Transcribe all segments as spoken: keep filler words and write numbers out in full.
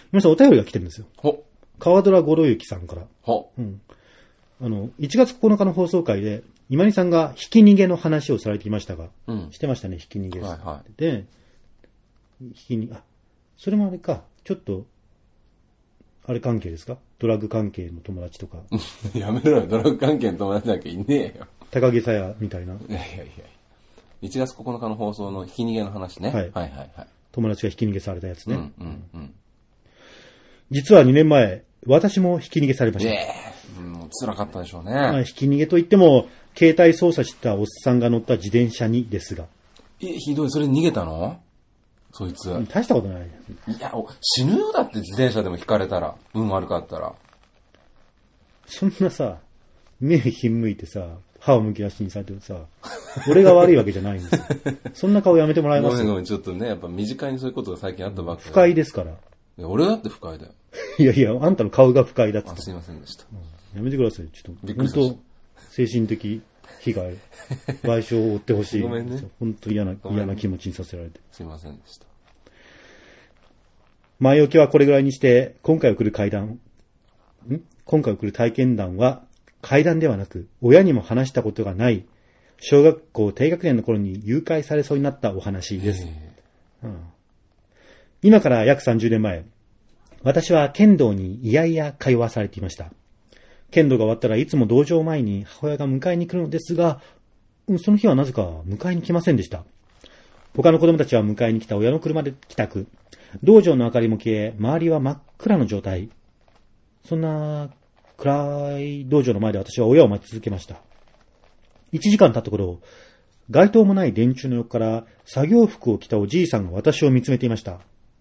皆さんお便りが来てるんですよ。 ほ。 川ドラ五郎之さんから。 ほ。 うん。あの、いちがつここのかの放送回で、今里さんがひき逃げの話をされていましたが、 うん。 してましたね、ひき逃げ。 はいはい。 で、ひき逃げ、あ、それもあれか、ちょっと、あれ関係ですか？ドラッグ関係の友達とか。 やめろよ、ドラッグ関係の友達なんかいねえよ。 高木さやみたいな。いやいやいや。いちがつここのかの放送のひき逃げの話ね。はい、はいはいはい。 友達がひき逃げされたやつね。 うんうんうん。 実はにねんまえ、私もひき逃げされました。 ええー、もう辛かったでしょうね。 まあ、ひき逃げといっても、携帯操作したおっさんが乗った自転車にですが。 え、ひどい、それ逃げたの？そいつ。 大したことない。 いや、死ぬよだって自転車でも引かれたら、運悪かったら。 そんなさ、目ひんむいてさ、歯をむき出しにされてるさ、俺が悪いわけじゃないんですよ。そんな顔やめてもらえますよ。 ごめんごめん、ちょっとね、やっぱ身近にそういうことが最近あったばっかり。 不快ですから。 いや、俺だって不快だよ。 いやいや、あんたの顔が不快だって。 あ、すいませんでした。 うん、やめてください。ちょっと、本当精神的被害、賠償を負ってほしい。 ごめんね。 本当嫌な、嫌な気持ちにさせられて。 すいませんでした。 前置きはこれぐらいにして、今回送る会談、ん今回送る体験談は、会談ではなく、親にも話したことがない、小学校低学年の頃に誘拐されそうになったお話です。うん、今から約さんじゅうねんまえ、私は剣道にいやいや通わされていました。剣道が終わったらいつも道場前に母親が迎えに来るのですが、その日はなぜか迎えに来ませんでした。他の子供たちは迎えに来た親の車で帰宅。道場の明かりも消え、周りは真っ暗の状態。そんな暗い道場の前で私は親を待ち続けました。いちじかん経った頃、街灯もない電柱の横から作業服を着たおじいさんが私を見つめていました。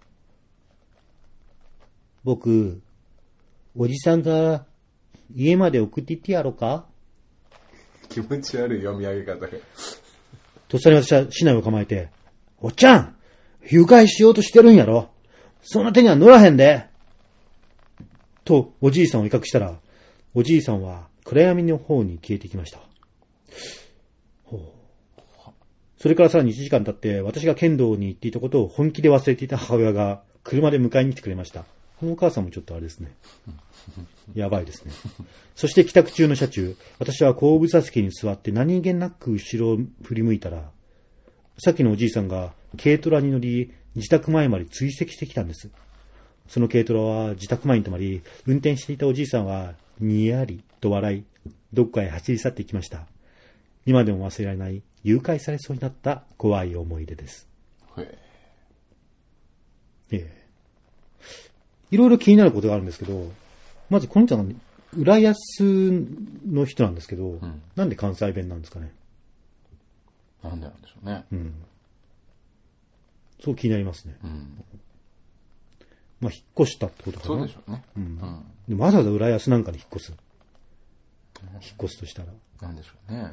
僕、おじさんが家まで送って行ってやろうか？ 気持ち悪い読み上げ方が。 とっさに私は市内を構えて、おっちゃん誘拐しようとしてるんやろ、そんな手には乗らへんでとおじいさんを威嚇したら、おじいさんは暗闇の方に消えていきました。ほう。それからさらにいちじかん経って私が剣道に行っていたことを本気で忘れていた母親が車で迎えに来てくれました。このお母さんもちょっとあれですね。やばいですね。そして帰宅中の車中、私は後部座席に座って何気なく後ろを振り向いたら、さっきのおじいさんが軽トラに乗り、自宅前まで追跡してきたんです。その軽トラは自宅前に止まり、運転していたおじいさんはにやりと笑い、どっかへ走り去っていきました。今でも忘れられない誘拐されそうになった怖い思い出です。へえ。ええ。いろいろ気になることがあるんですけど、まずこの人は浦安の人なんですけど、うん、なんで関西弁なんですかね。 なんでなんでしょうね。 うん。そう気になりますね。うん、まあ引っ越したってことかな。 そうでしょうね。うん。うん、 でもわざわざ浦安なんかに引っ越す。うん、引っ越すとしたら。 なんでしょうね。はい、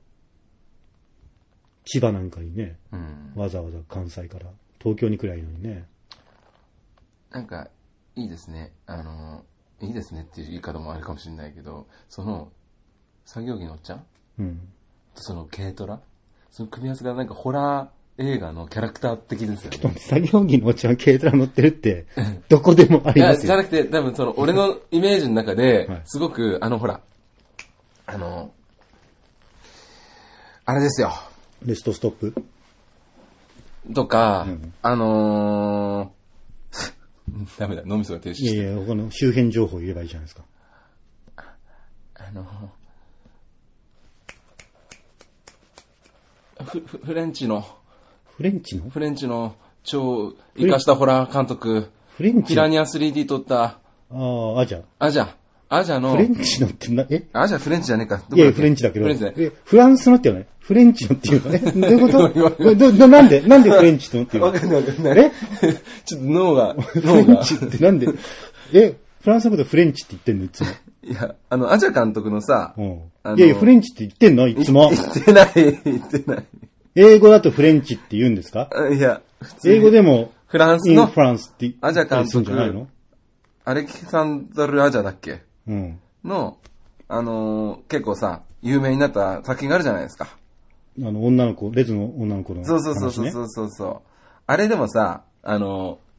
千葉なんかにね、 うん、 わざわざ関西から東京に来りゃいいのにね。 なんかいいですね。あのいいですねっていう言い方もあるかもしれないけど、その作業着のおっちゃん、うん、とその軽トラ、その組み合わせがなんかホラー映画のキャラクター的ですよね。 作業着のおっちゃん軽トラ乗ってるってどこでもありますよ。いやじゃなくて多分その俺のイメージの中ですごくあのほらあのあれですよ。 レストストップとか、うん、あのー。ダメだ、脳みそが停止して。 いやいや、他の周辺情報言えばいいじゃないですか。 あ, あのフ, フレンチのフレンチのフレンチの超生かしたホラー監督、 フレンチピラニア スリーディー 撮った、 ああ、アジャ。 アジャ。アジャの。 フレンチのってな、えアジャフレンチじゃねえか。 いや、フレンチだけど。 フレンチだえ、フランスのって言うのね。フレンチのっていうのね。どういうことどどなんでなんでフレンチのっていうのわかんないわかんない。 えちょっと脳が、 フレンチってなんでえ、フランスのことフレンチって言ってんのいつも。 いや、あの、アジャ監督のさ、 うん、あのいやいや、フレンチって言ってんのいつも。 言ってない、言ってない。 英語だとフレンチって言うんですか？ いや、 普通英語でも、 フランスの、 フランスってアジャ監督じゃないの？ アレキサンドル・アジャだっけ？ うん。 の、あのー、結構さ、有名になった作品があるじゃないですか。 あの、女の子、レズの女の子の、ね。 そうそうそうそうそうそう。あれでもさ、あの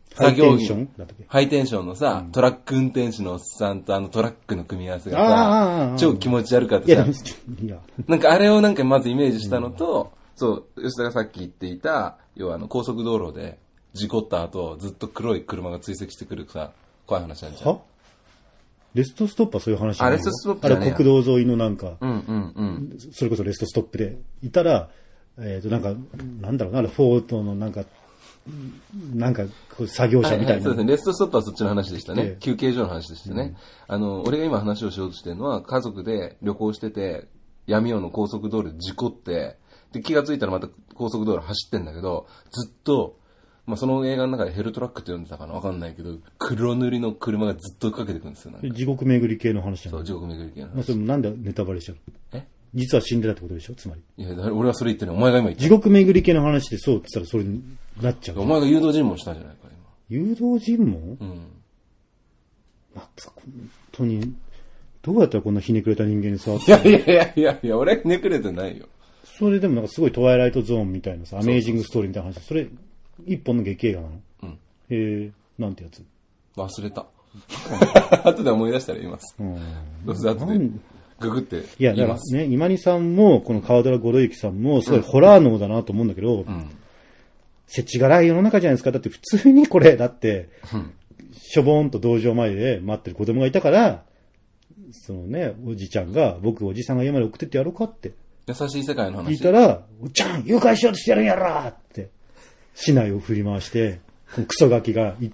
作業着。 ハイテンションだったっけ？ ハイテンションのさ、うん、トラック運転手のおっさんとあのトラックの組み合わせがさ、超気持ち悪かったじゃん。いや、なんかあれをなんかまずイメージしたのと、うん、そう、吉田がさっき言っていた、要はあの高速道路で事故った後、ずっと黒い車が追跡してくるさ、怖い話あるじゃん。はレストストップはそういう話じゃないの？ あ、レストストップじゃねえや。 あれ国道沿いのなんか、 うんうんうん、 それこそレストストップでいたら、えっ、ー、となんか、なんだろうな、あれフォートのなんか、なんか作業者みたいな、はいはい、 そうですね。レストストップはそっちの話でしたね。えー、休憩所の話でしたね、うん。あの、俺が今話をしようとしてるのは、家族で旅行してて、闇夜の高速道路で事故って、で、気がついたらまた高速道路走ってんだけど、ずっと、まあ、その映画の中でヘルトラックって呼んでたかなわかんないけど、黒塗りの車がずっと追っかけてくるんですよ。 地獄巡り系の話じゃない？ そう、地獄巡り系の話。 まあ、それもなんでネタバレしちゃう？え実は死んでたってことでしょつまり。 いや、俺はそれ言ってない。お前が今言った。 地獄巡り系の話でそうって言ったらそれになっちゃう。 お前が誘導尋問したんじゃないか、 今。誘導尋問？うん。まあ、本当に、どうやったらこんなひねくれた人間に触って。 いやいやいやいやいや、俺ひねくれてないよ。 それでもなんかすごいトワイライトゾーンみたいなさ、アメージングストーリーみたいな話。それ、一本の劇映画なの？うん。へえ、なんてやつ？ 忘れた。後で思い出したら言います。うん。どうせ後で。ググって言います。 いや、だからね、今にさんも、この川寺五郎之さんも、すごいホラー能だなと思うんだけど、うん。世知辛い世の中じゃないですか。だって普通にこれ、だって、うん、しょぼーんと道場前で待ってる子供がいたから、そのね、おじちゃんが、僕おじさんが家まで送ってってやろうかって。 優しい世界の話。 聞いたら、おっちゃん、誘拐しようとしてやるんやろって、市内を振り回して、クソガキが行って、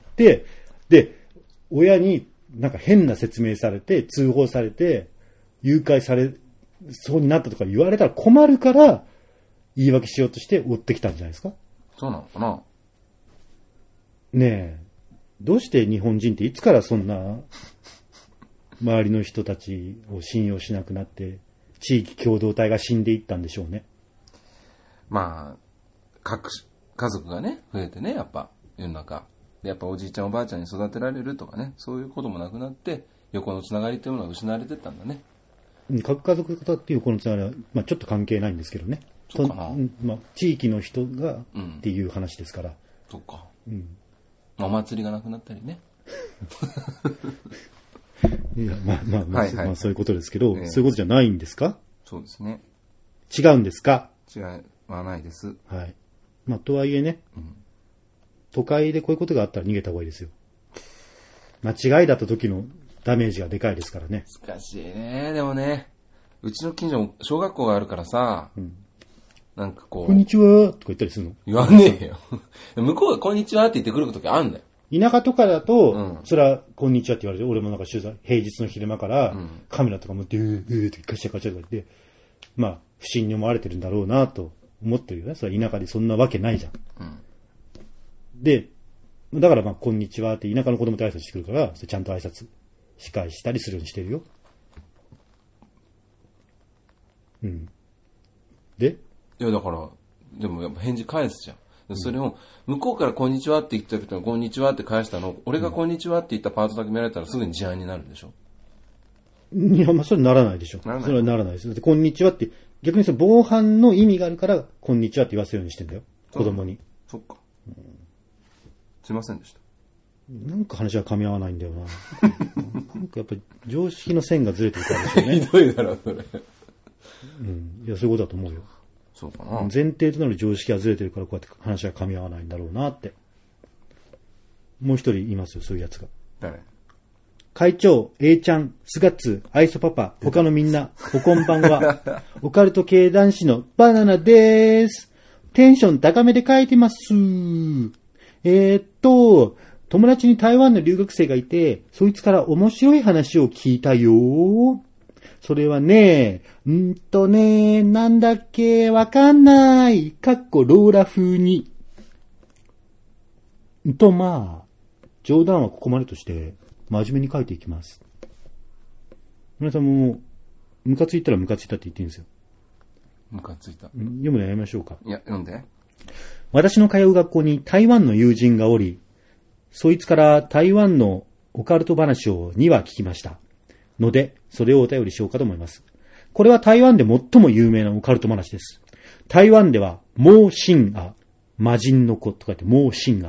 で、親になんか変な説明されて、通報されて、誘拐されそうになったとか言われたら困るから、言い訳しようとして追ってきたんじゃないですか？ そうなのかな？ ねえ、どうして日本人っていつからそんな、周りの人たちを信用しなくなって、地域共同体が死んでいったんでしょうね。 まあ、各、家族がね、増えてね、やっぱ、世の中。で、やっぱおじいちゃんおばあちゃんに育てられるとかね、そういうこともなくなって、横のつながりというものが失われてったんだね。 核家族型っていうこのつながりは、まあちょっと関係ないんですけどね。 そうかな。 まあ地域の人がっていう話ですから。うん、 そっか。うん。お祭りがなくなったりね。 いや、まあまあまあ、はいはい、まあそういうことですけど、えー、そういうことじゃないんですか？ そうですね。 違うんですか？ 違わないです。 はい。まあとはいえね、うん、都会でこういうことがあったら逃げた方がいいですよ。間違いだった時のダメージがでかいですからね。 難しいね。でもね、うちの近所も小学校があるからさ、うん、なんかこう。 こんにちはとか言ったりするの？ 言わねえよ。向こうがこんにちはって言ってくる時あるんだよ。 田舎とかだと、うん、それはこんにちはって言われて、俺もなんか取材、平日の昼間から、うん、カメラとか持って、うー、うーってカチャカチャとか言って、まあ、不審に思われてるんだろうなと思ってるよね。それは田舎でそんなわけないじゃん。うん、で、だからまあ、こんにちはって田舎の子供と挨拶してくるから、それちゃんと挨拶し返したりするようにしてるよ。うん。で？ いや、だから、でもやっぱ返事返すじゃん。それを、向こうからこんにちはって言った時は、こんにちはって返したの、俺がこんにちはって言ったパートだけ見られたらすぐに事案になるんでしょ？ いや、まあ、それならないでしょ。ならない。それはならないです。だって、こんにちはって、逆にその防犯の意味があるから、こんにちはって言わせるようにしてんだよ。子供に。 そっか。うん、すいませんでした。 なんか話が噛み合わないんだよな。なんかやっぱり常識の線がずれてるからですよね。 ひどいだろ、それ。 うん。いや、そういうことだと思うよ。 そうかな。 前提となる常識がずれてるからこうやって話が噛み合わないんだろうなって。もう一人いますよ、そういうやつが。 誰？ 会長、A ちゃん、スガッツ、アイソパパ、他のみんな、おこんばんは。オカルト系男子のバナナでーす。テンション高めで書いてます。えー、っと、友達に台湾の留学生がいて、そいつから面白い話を聞いたよ。それはね、んーとね、なんだっけ、わかんない。かっこローラ風に。と、まあ、冗談はここまでとして、真面目に書いていきます。皆さんも、ムカついたらムカついたって言っていいんですよ。 ムカついた。 読むのやめましょうか。 いや、読んで。 私の通う学校に台湾の友人がおり、そいつから台湾のオカルト話をにわ聞きました。ので、それをお便りしようかと思います。これは台湾で最も有名なオカルト話です。台湾では、モーシンア、魔人の子とか言って、モーシンア。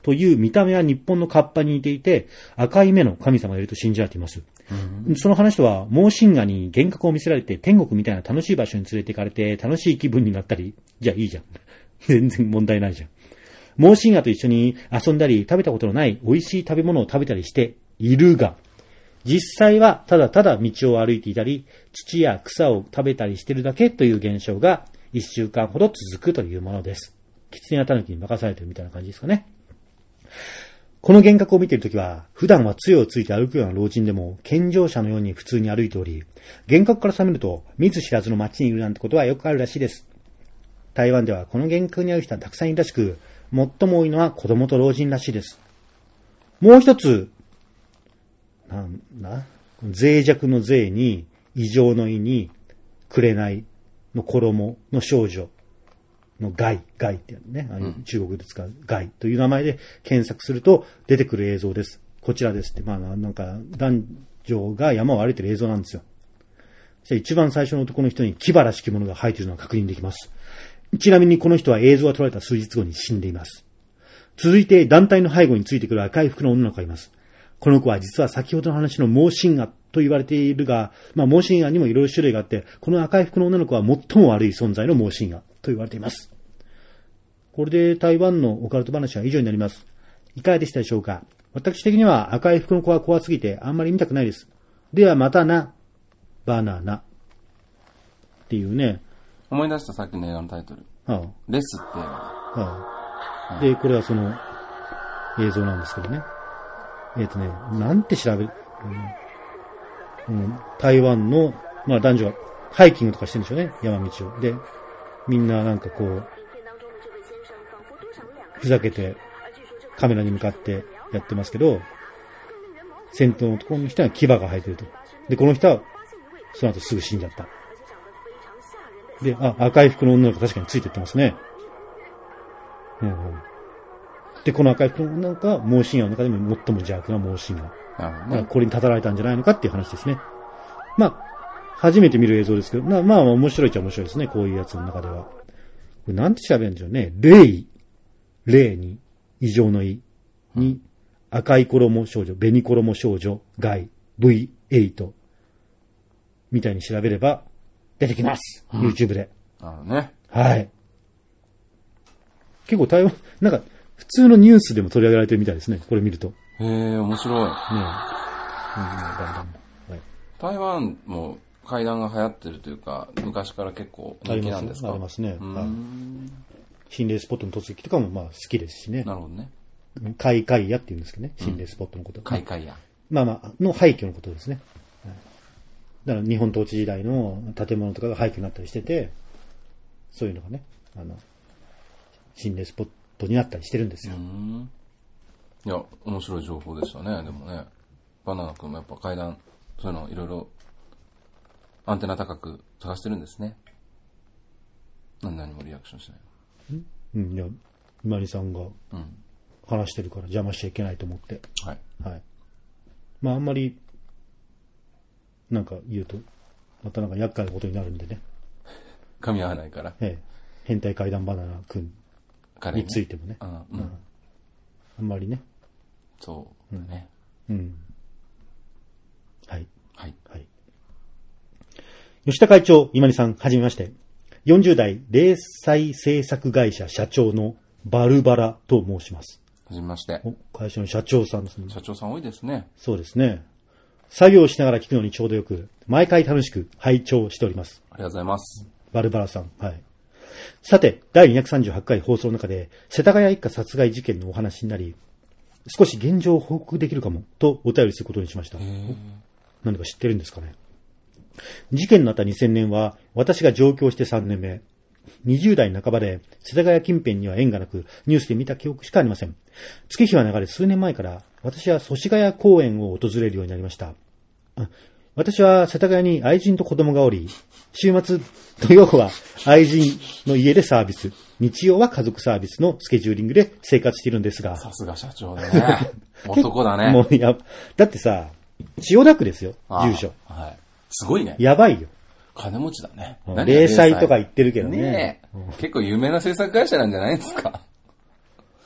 という見た目は日本のカッパに似ていて、赤い目の神様がいると信じられています。うん、その話とは、盲信画に幻覚を見せられて天国みたいな楽しい場所に連れて行かれて楽しい気分になったり、じゃあいいじゃん。全然問題ないじゃん。盲信画と一緒に遊んだり食べたことのない美味しい食べ物を食べたりしているが、実際はただただ道を歩いていたり、土や草を食べたりしているだけという現象が一週間ほど続くというものです。狐や狸に任されているみたいな感じですかね。この幻覚を見ているときは、普段は杖をついて歩くような老人でも、健常者のように普通に歩いており、幻覚から覚めると、見ず知らずの街にいるなんてことはよくあるらしいです。台湾ではこの幻覚に遭う人はたくさんいるらしく、最も多いのは子供と老人らしいです。もう一つ、なんだ、脆弱の脆に、異常の異に、紅の衣の少女の害、害ってね、あの中国で使う害という名前で検索すると出てくる映像です。こちらですって、まあなんか男女が山を歩いてる映像なんですよ。一番最初の男の人に牙らしきものが生えているのが確認できます。ちなみにこの人は映像が撮られた数日後に死んでいます。続いて団体の背後についてくる赤い服の女の子がいます。この子は実は先ほどの話の盲信画と言われているが、まあ盲信画にもいろいろ種類があって、この赤い服の女の子は最も悪い存在の盲信画と言われています。これで台湾のオカルト話は以上になります。いかがでしたでしょうか。私的には赤い服の子は怖すぎてあんまり見たくないです。ではまたな、バナナ。っていうね。 思い出したさっきの映画のタイトル。はあ、レスって映画。はあ、で、これはその映像なんですけどね。えっ、ー、とね、なんて調べる、うんうん、台湾の、まあ男女がハイキングとかしてるんでしょうね、山道を。で、みんななんかこう、ふざけてカメラに向かってやってますけど、先頭の男の人は牙が生えてると。で、この人はその後すぐ死んじゃった。で、あ、赤い服の女の子確かについてってますね。うんうん、で、この赤い服の女の子は盲信画の中でも最も邪悪な盲信画。だからこれにたたられたんじゃないのかっていう話ですね。まあ、初めて見る映像ですけど、まあまあ面白いっちゃ面白いですね。こういうやつの中では。これなんて調べるんでしょうね。霊。霊に、異常の異に、赤い衣少女、紅衣少女、害、ブイエイト みたいに調べれば出てきます。うん、YouTube で。 なるほどね。 はい。結構台湾、なんか普通のニュースでも取り上げられてるみたいですね。これ見ると。 へえ、面白い。ねえ。うん、 はい、 台湾も怪談が流行ってるというか、昔から結構人気なんですか？ ありますね。ありますね。心霊スポットの突撃とかもまあ好きですしね。 なるほどね。 カイカイヤって言うんですけどね。心霊スポットのこと。 カイカイヤ。 まあまあ、の廃墟のことですね。だから日本統治時代の建物とかが廃墟になったりしてて、そういうのがね、あの、心霊スポットになったりしてるんですよ。 うん。いや、面白い情報でしたね。でもね、バナナ君もやっぱ怪談、そういうのいろいろアンテナ高く探してるんですね。何々もリアクションしない。 うん、いや、今里さんが話してるから邪魔しちゃいけないと思って。 はい。 はい。まああんまり、なんか言うと、またなんか厄介なことになるんでね。 噛み合わないから。 ええ。変態怪談バナナ君についてもね。 あ、うん、うん。 あんまりね。 そうだね。 うん。うん、はい。 はい。 はい。吉田会長、今里さん、はじめまして。よんじゅう代零細制作会社社長のバルバラと申します。 はじめまして。 お、会社の社長さんですね。 社長さん多いですね。 そうですね。作業しながら聞くのにちょうどよく、毎回楽しく拝聴しております。 ありがとうございます。 バルバラさん。はい。さて、だいにひゃくさんじゅうはち回放送の中で、世田谷一家殺害事件のお話になり、少し現状を報告できるかも、とお便りすることにしました。何か知ってるんですかね。事件のあったにせんねんは、私が上京してさんねんめ。にじゅう代半ばで、世田谷近辺には縁がなく、ニュースで見た記憶しかありません。月日は流れ数年前から、私は祖師ヶ谷公園を訪れるようになりました。私は世田谷に愛人と子供がおり、週末、土曜は愛人の家でサービス、日曜は家族サービスのスケジューリングで生活しているんですが。 さすが社長だね。男だね。 もうや、だってさ、千代田区ですよ、住所。 はい。すごいね。 やばいよ。 金持ちだね。 零細とか言ってるけどね。 ねえ、うん、結構有名な制作会社なんじゃないですか。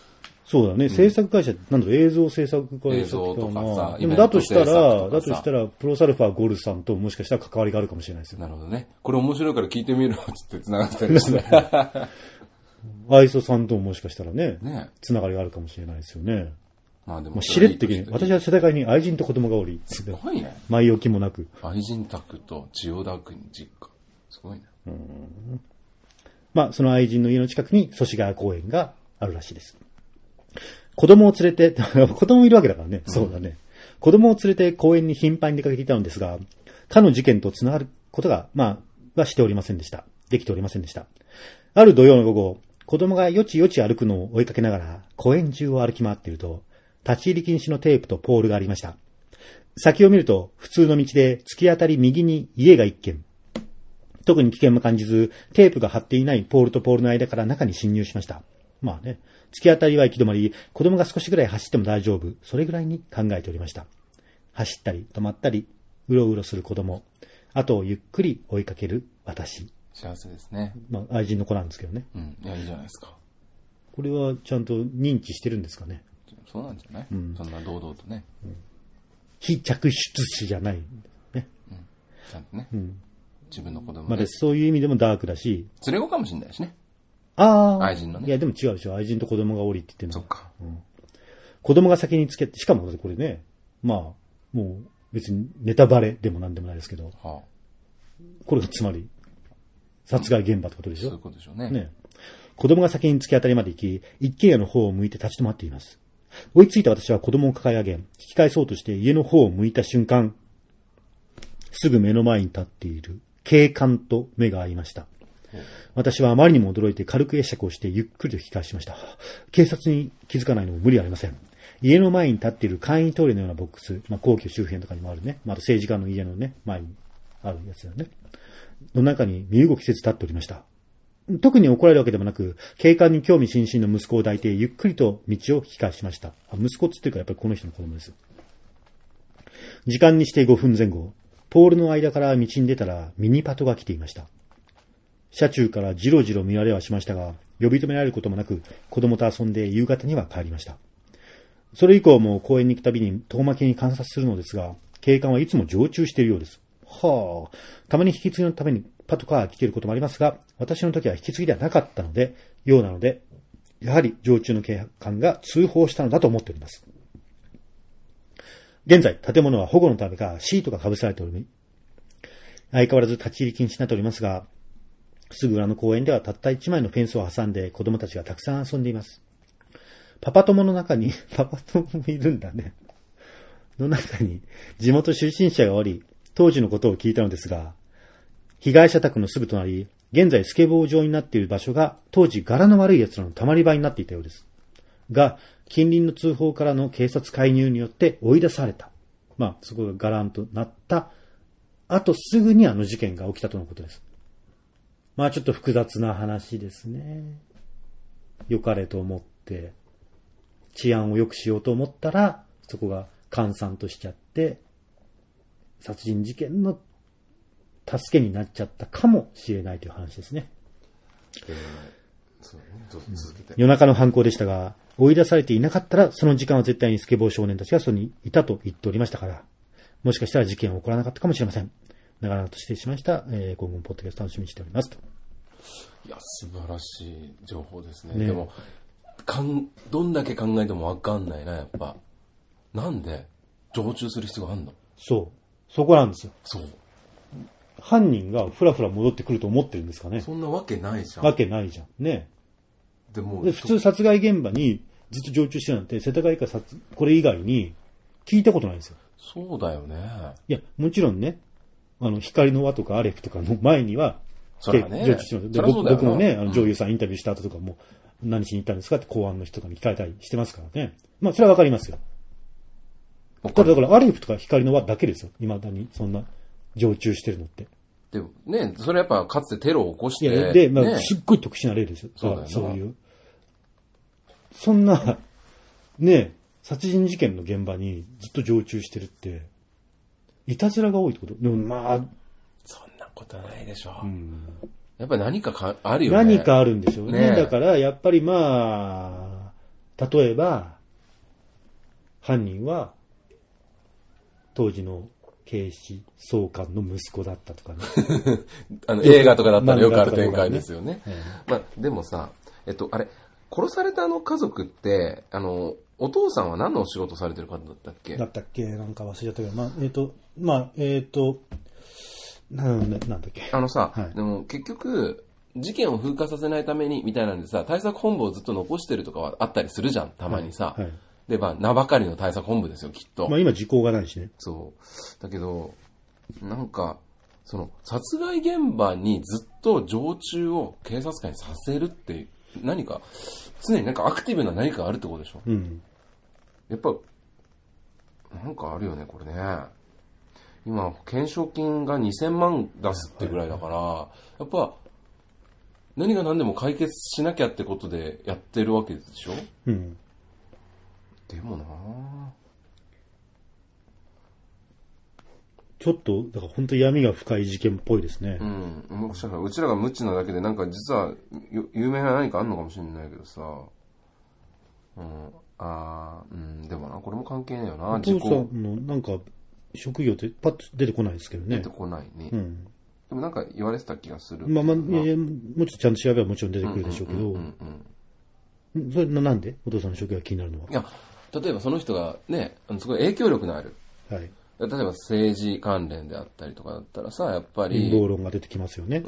そうだね、うん、制作会社、なんだろう、映像制作会社映像とかさ、 でもだとしたら、だとしたら、プロサルファーゴルさんともしかしたら関わりがあるかもしれないですよ。 なるほどね。これ面白いから聞いてみるつって繋がったりして。 アイソさんとももしかしたらね、 ね、 繋がりがあるかもしれないですよね。 まあでも、 まあ、しれっときに、私は世田谷に愛人と子供がおり、 すごいね。 前置きもなく。 愛人宅と千代田区に実家。すごいね。 うん。まあ、その愛人の家の近くに祖師ヶ谷公園があるらしいです。子供を連れて、子供いるわけだからね。そうだね。うん、子供を連れて公園に頻繁に出かけていたのですが、かの事件と繋がることが、まあ、はしておりませんでした。できておりませんでした。ある土曜の午後、子供がよちよち歩くのを追いかけながら、公園中を歩き回っていると、立ち入り禁止のテープとポールがありました。先を見ると、普通の道で突き当たり右に家が一軒。特に危険も感じず、テープが貼っていないポールとポールの間から中に侵入しました。まあね、突き当たりは行き止まり、子供が少しぐらい走っても大丈夫、それぐらいに考えておりました。走ったり止まったり、うろうろする子供、後をゆっくり追いかける私。 幸せですね。 まあ愛人の子なんですけどね。 うん、いや、いいじゃないですか。 これはちゃんと認知してるんですかね。 そうなんじゃない、うん、そんな堂々とね。うん、 非着出子じゃないんだね。 うん、ちゃんとね。うん、自分の子供まあ、そういう意味でもダークだし。 連れ子かもしれないしね。 ああ。 愛人のね。 いや、でも違うでしょ。愛人と子供がおりって言ってんの。 そっか、うん。 子供が先につけて、しかもこれね、まあ、もう別にネタバレでもなんでもないですけど、はあ、これがつまり、殺害現場ってことでしょ、うん、 そういうことでしょうね。 ね。子供が先に突き当たりまで行き、一軒家の方を向いて立ち止まっています。追いついた私は子供を抱え上げ、引き返そうとして家の方を向いた瞬間、すぐ目の前に立っている警官と目が合いました。私はあまりにも驚いて軽く会釈をしてゆっくりと引き返しました。警察に気づかないのも無理ありません。家の前に立っている簡易トイレのようなボックス、まあ、皇居周辺とかにもあるね、まあ、あと政治家の家のね、前にあるやつだね。の中に身動きせず立っておりました。特に怒られるわけでもなく、警官に興味津々の息子を抱いてゆっくりと道を引き返しました。あ、息子っつっていうかやっぱりこの人の子供です。時間にしてごふんぜん後、ポールの間から道に出たらミニパトが来ていました。車中からじろじろ見られはしましたが、呼び止められることもなく、子供と遊んで夕方には帰りました。それ以降も公園に行くたびに遠巻きに観察するのですが、警官はいつも常駐しているようです。はあ、たまに引き継ぎのためにパトカーが来ていることもありますが、私の時は引き継ぎではなかったので、ようなので、やはり常駐の警官が通報したのだと思っております。現在、建物は保護のためかシートがかぶされており、相変わらず立ち入り禁止になっておりますが、すぐ裏の公園ではたった一枚のフェンスを挟んで子供たちがたくさん遊んでいます。パパ友の中に、パパ友もいるんだね。の中に地元出身者がおり、当時のことを聞いたのですが、被害者宅のすぐ隣、現在スケボー場になっている場所が当時柄の悪い奴らの溜まり場になっていたようです。が、近隣の通報からの警察介入によって追い出された。まあ、そこがガランとなった。あとすぐにあの事件が起きたとのことです。まあちょっと複雑な話ですね。良かれと思って、治安を良くしようと思ったら、そこが閑散としちゃって、殺人事件の助けになっちゃったかもしれないという話ですね。えーそうね、どうぞ続けて。夜中の犯行でしたが、追い出されていなかったら、その時間は絶対にスケボー少年たちがそこにいたと言っておりましたから、もしかしたら事件は起こらなかったかもしれません。長々と失礼しました。えー、今後もポッドキャスト楽しみにしておりますと。 いや、素晴らしい情報ですね。ね、でもかん、どんだけ考えてもわかんないな、やっぱ。なんで常駐する必要があるの？そう。そこなんですよ。そう。犯人がふらふら戻ってくると思ってるんですかね。そんなわけないじゃん。わけないじゃん。ね。でもで普通殺害現場にずっと常駐してるなんて、世田谷区殺、これ以外に聞いたことないんですよ。そうだよね。いや、もちろんね、あの、光の輪とかアレフとかの前には、それはね、常駐してます。で、僕, 僕もね、あの女優さんインタビューした後とかも、うん、何しに行ったんですかって公安の人とかに聞かれたりしてますからね。まあ、それはわかりますよ。ただだからアレフとか光の輪だけですよ。未だに、そんな、常駐してるのって。でもね、それやっぱかつてテロを起こして。いや、で、まあ、ね、すっごい特殊な例ですよ。そうだよ、そういう。そんな、ね、殺人事件の現場にずっと常駐してるって、いたずらが多いってこと？でもまあ、そんなことはないでしょう。うん、やっぱり何かかあるよね。何かあるんでしょうね。ね、だから、やっぱりまあ、 例えば、犯人は、当時の警視総監の息子だったとかね。 あの映画とかだったらよくある展開ですよね。ねまあ、でもさ、えっと、あれ、殺されたあの家族って、あの、お父さんは何のお仕事されてる方だったっけだったっけなんか忘れちゃったけど、まあ、えっと、まあ、えっと、なんだなんだっけあのさ、 はい、 でも結局、事件を風化させないためにみたいなんでさ、対策本部をずっと残してるとかはあったりするじゃん、たまにさ。はいはい、で、まあ、名ばかりの対策本部ですよ、きっと。 まあ今時効がないしね。 そう。だけど、なんか、その、殺害現場にずっと常駐を警察官にさせるって、何か、常になんかアクティブな何かがあるってことでしょ。うん。やっぱ、なんかあるよね、これね。今、懸賞金がにせんまん出すってぐらいだから、やっぱ、何が何でも解決しなきゃってことでやってるわけでしょ。うん。でもなぁ。 ちょっと、だから本当闇が深い事件っぽいですね。 うん。もしかしたらうちらが無知なだけで、なんか実は有名な何かあんのかもしれないけどさ。うん。あー、うん、でもな、これも関係ないよな。 お父さんのなんか、職業ってパッと出てこないですけどね。 出てこないね。うん。でもなんか言われてた気がする。 まあまあ、いやもうちょっとちゃんと調べればもちろん出てくるでしょうけど。それなんでお父さんの職業が気になるのは。 いや、例えばその人がね、すごい影響力のある。はい。例えば政治関連であったりとかだったらさ、やっぱり。 陰謀論が出てきますよね。 うん。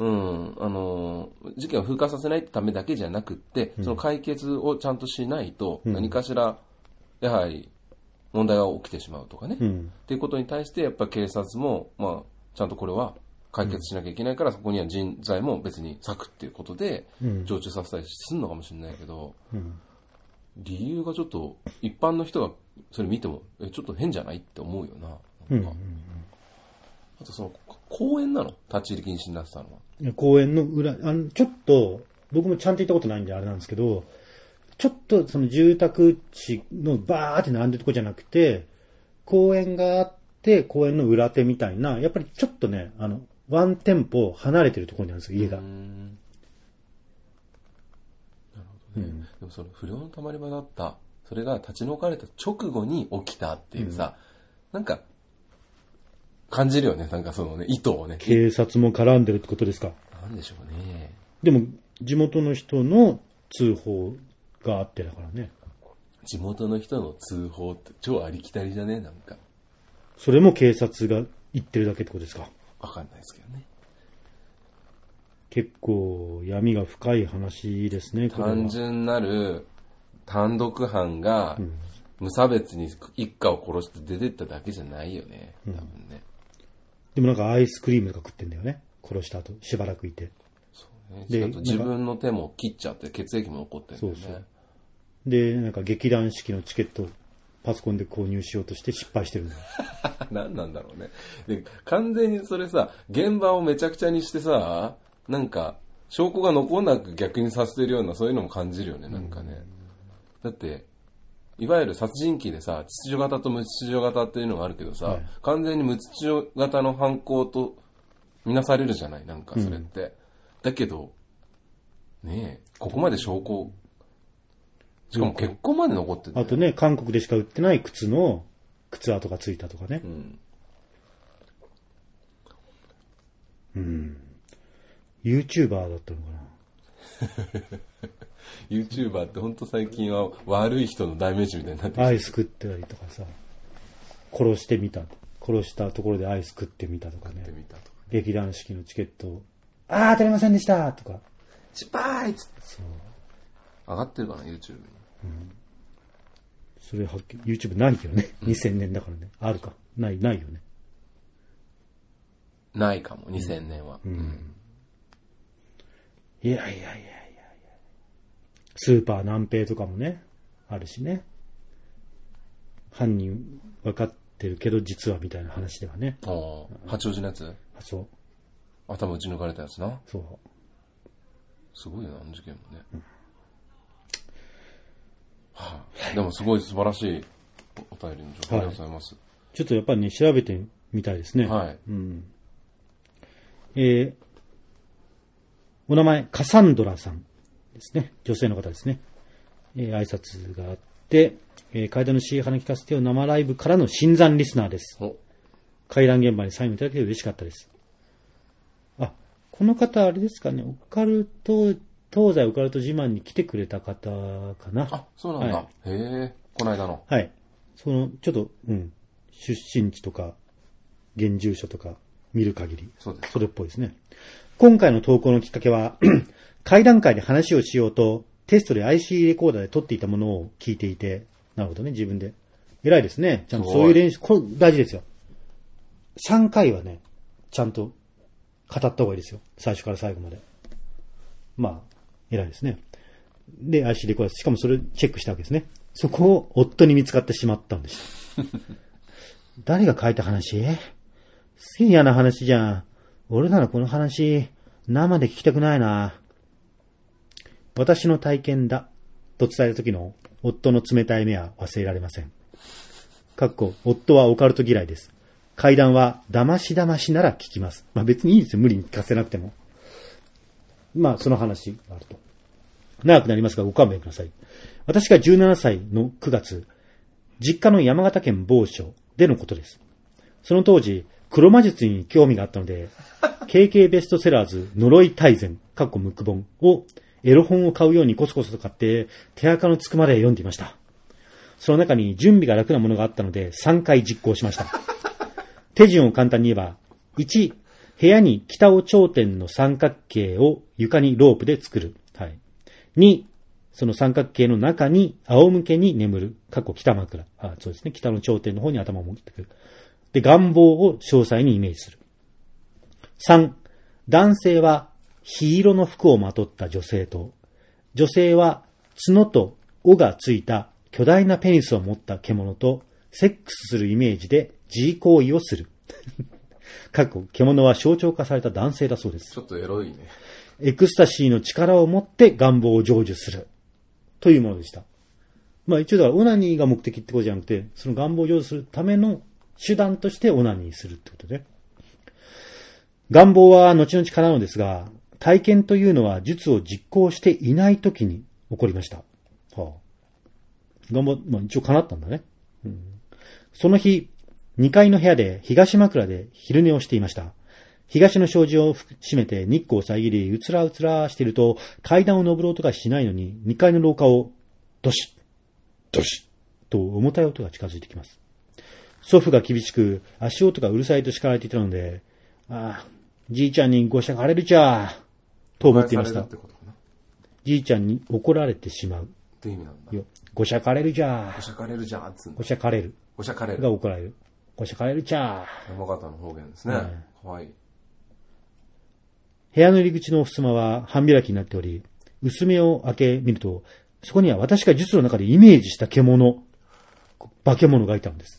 あの、事件を風化させないためだけじゃなくって、うん、その解決をちゃんとしないと、何かしら、やはり問題が起きてしまうとかね。うん、っていうことに対して、やっぱ警察も、まあ、ちゃんとこれは解決しなきゃいけないから、うん、そこには人材も別に割くっていうことで、常駐させたりするのかもしれないけど、うん、理由がちょっと、一般の人がそれ見ても、え、ちょっと変じゃないって思うよな。なんかうんうんうん、あとその公園なの立ち入り禁止になってたのは。 いや公園の裏、あの、ちょっと、僕もちゃんと行ったことないんであれなんですけど、ちょっとその住宅地のバーって並んでるとこじゃなくて、公園があって、公園の裏手みたいな、やっぱりちょっとね、あの、ワン店舗離れてるところにあるんですよ、家が。うーんなるほどね。うん、でもその不良のたまり場だった、それが立ち退かれた直後に起きたっていうさ、うん、なんか、感じるよね、なんかそのね、意図をね。 警察も絡んでるってことですか。 なんでしょうね。 でも、地元の人の通報があってだからね。 地元の人の通報って超ありきたりじゃねなんか。 それも警察が言ってるだけってことですか。 わかんないですけどね。 結構闇が深い話ですね、 これは。単純なる単独犯が無差別に一家を殺して出てっただけじゃないよね。多分ね。うんでもなんかアイスクリームとか食ってんだよね。殺した後、しばらくいて。 そうね。で、あと自分の手も切っちゃって血液も残ってるんだよね。そうそう。 で、なんか劇団四季のチケットをパソコンで購入しようとして失敗してるんだよ。 何なんだろうね。で、完全にそれさ、現場をめちゃくちゃにしてさ、なんか、証拠が残んなく逆にさせてるような、そういうのも感じるよね、なんかね。だって、いわゆる殺人鬼でさ、秩序型と無秩序型っていうのがあるけどさ、はい、完全に無秩序型の犯行とみなされるじゃないなんかそれって。うん、だけど、ねえ、ここまで証拠、しかも血痕まで残ってる、ね。あとね、韓国でしか売ってない靴の靴跡がついたとかね。うん。うん。YouTuber だったのかな。 YouTuber ってほんと最近は悪い人の代名詞みたいになってきてアイス食ってたりとかさ、殺してみた、殺したところでアイス食ってみたとかね。食ってみたとか、ね、劇団四季のチケットを、あー当たりませんでしたとか。 失敗っつって。そう。上がってるかな YouTube に。うん。 それはっきり YouTube ないけどね。にせんねんだからね。あるか。ない、ないよね。 ないかも、にせんねんは。うん。うん、 いやいやいや。スーパー南平とかもね、あるしね。犯人分かってるけど実はみたいな話ではね。 ああ、八王子のやつ？ そう。 頭打ち抜かれたやつな。 そう。 すごいな、あの事件もね。うんはあ、でもすごい素晴らしいお便りの情報ありがとうございます、はい。 ちょっとやっぱりね、調べてみたいですね。はい。うん。えー、お名前、カサンドラさん。ですね。女性の方ですね。 えー、挨拶があって、えー、階段の シー 花聞かせてを生ライブからの新参リスナーです。階段現場にサインをいただけて嬉しかったです。あ、この方あれですかね、オカルト、東西オカルト自慢に来てくれた方かな。 あ、そうなんだ。はい、へえ、この間の。 はい。その、ちょっと、うん、出身地とか、現住所とか見る限り、 そうです。 それっぽいですね。今回の投稿のきっかけは、会談会で話をしようと、テストで アイシー レコーダーで撮っていたものを聞いていて、なるほどね、自分で。偉いですね。ちゃんとそういう練習、これ大事ですよ。さんかいはね、ちゃんと語った方がいいですよ。最初から最後まで。まあ、偉いですね。で、アイシー レコーダー、しかもそれをチェックしたわけですね。そこを夫に見つかってしまったんです。誰が書いた話？すげえ嫌な話じゃん。俺ならこの話、生で聞きたくないな。私の体験だ。と伝えた時の夫の冷たい目は忘れられません。かっこ、夫はオカルト嫌いです。怪談は騙し騙しなら聞きます。まあ別にいいですよ。無理に聞かせなくても。まあその話があると。長くなりますがご勘弁ください。私がじゅうななさいのくがつ、実家の山形県某所でのことです。その当時、黒魔術に興味があったので、ケーケー ベストセラーズ呪い大全、かっこムック本をエロ本を買うようにコソコソと買って手垢のつくまで読んでいました。その中に準備が楽なものがあったのでさんかい実行しました。手順を簡単に言えば、いち、部屋に北尾頂点の三角形を床にロープで作る。はい。に、その三角形の中に仰向けに眠る。かっこ北枕。あ、そうですね。北の頂点の方に頭を持ってくる。で、願望を詳細にイメージする。さん、男性は黄色の服をまとった女性と、女性は角と尾がついた巨大なペニスを持った獣とセックスするイメージで自慰行為をする。かっこ獣は象徴化された男性だそうです。 ちょっとエロいね。 エクスタシーの力を持って願望を成就する。というものでした。まあ一応だからオナニーが目的ってことじゃなくて、その願望を成就するための手段としてオナニーするってことで。願望は後々叶うのですが、体験というのは術を実行していないときに起こりました。はあ、願望、まあ一応叶ったんだね。うん、その日、にかいの部屋で東枕で昼寝をしていました。東の障子を閉めて日光を遮り、うつらうつらしていると階段を登る音がしないのににかいの廊下をドシッ、ドシッと重たい音が近づいてきます。祖父が厳しく足音がうるさいと叱られていたので、ああ、じいちゃんにごしゃかれるちゃと思っていました。じいちゃんに怒られてしまう。 って意味なんだ。 よ、ごしゃかれるじゃごしゃかれるじゃーっつうの。 ごしゃかれる。 ごしゃかれる。 が怒られる。ごしゃかれるちゃー。 山形の方言ですね。はい。かわいい。 部屋の入り口の襖は半開きになっており、薄目を開け見ると、そこには私が術の中でイメージした獣、化け物がいたのです。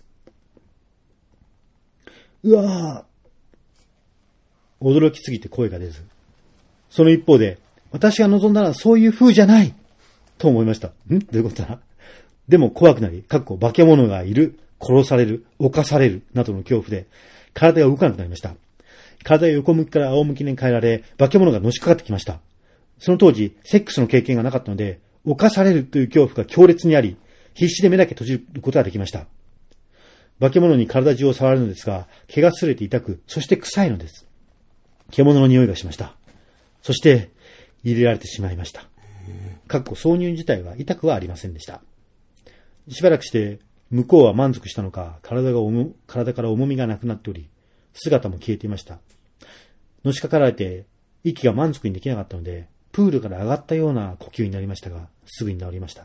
うわぁ。驚きすぎて声が出ず。その一方で、私が望んだのはそういう風じゃないと思いました。んどういうことだ？でも怖くなり、かっこ化け物がいる、殺される、犯される、などの恐怖で、体が動かなくなりました。体が横向きから仰向きに変えられ、化け物がのしかかってきました。その当時、セックスの経験がなかったので、犯されるという恐怖が強烈にあり、必死で目だけ閉じることができました。化け物に体中を触るのですが、毛が擦れて痛く、そして臭いのです。獣の匂いがしました。そして、入れられてしまいました。かっこ挿入自体は痛くはありませんでした。しばらくして、向こうは満足したのか、体が重体から重みがなくなっており、姿も消えていました。のしかかられて、息が満足にできなかったので、プールから上がったような呼吸になりましたが、すぐに治りました。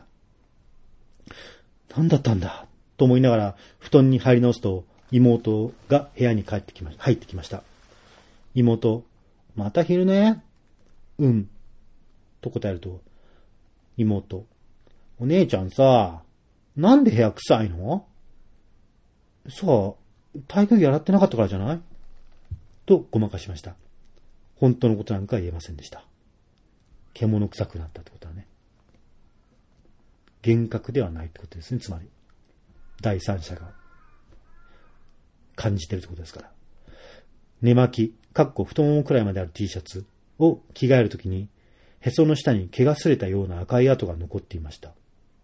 何だったんだと思いながら、布団に入り直すと、妹が部屋に帰ってきま、入ってきました。妹、また昼寝？うん。と答えると、妹、お姉ちゃんさ、なんで部屋臭いの？さあ、体育着洗ってなかったからじゃない？とごまかしました。本当のことなんか言えませんでした。獣臭くなったってことはね。幻覚ではないってことですね、つまり。第三者が感じてるってことですから。寝巻き、かっこ太ももくらいまである T シャツを着替えるときに、へその下に毛が擦れたような赤い跡が残っていました。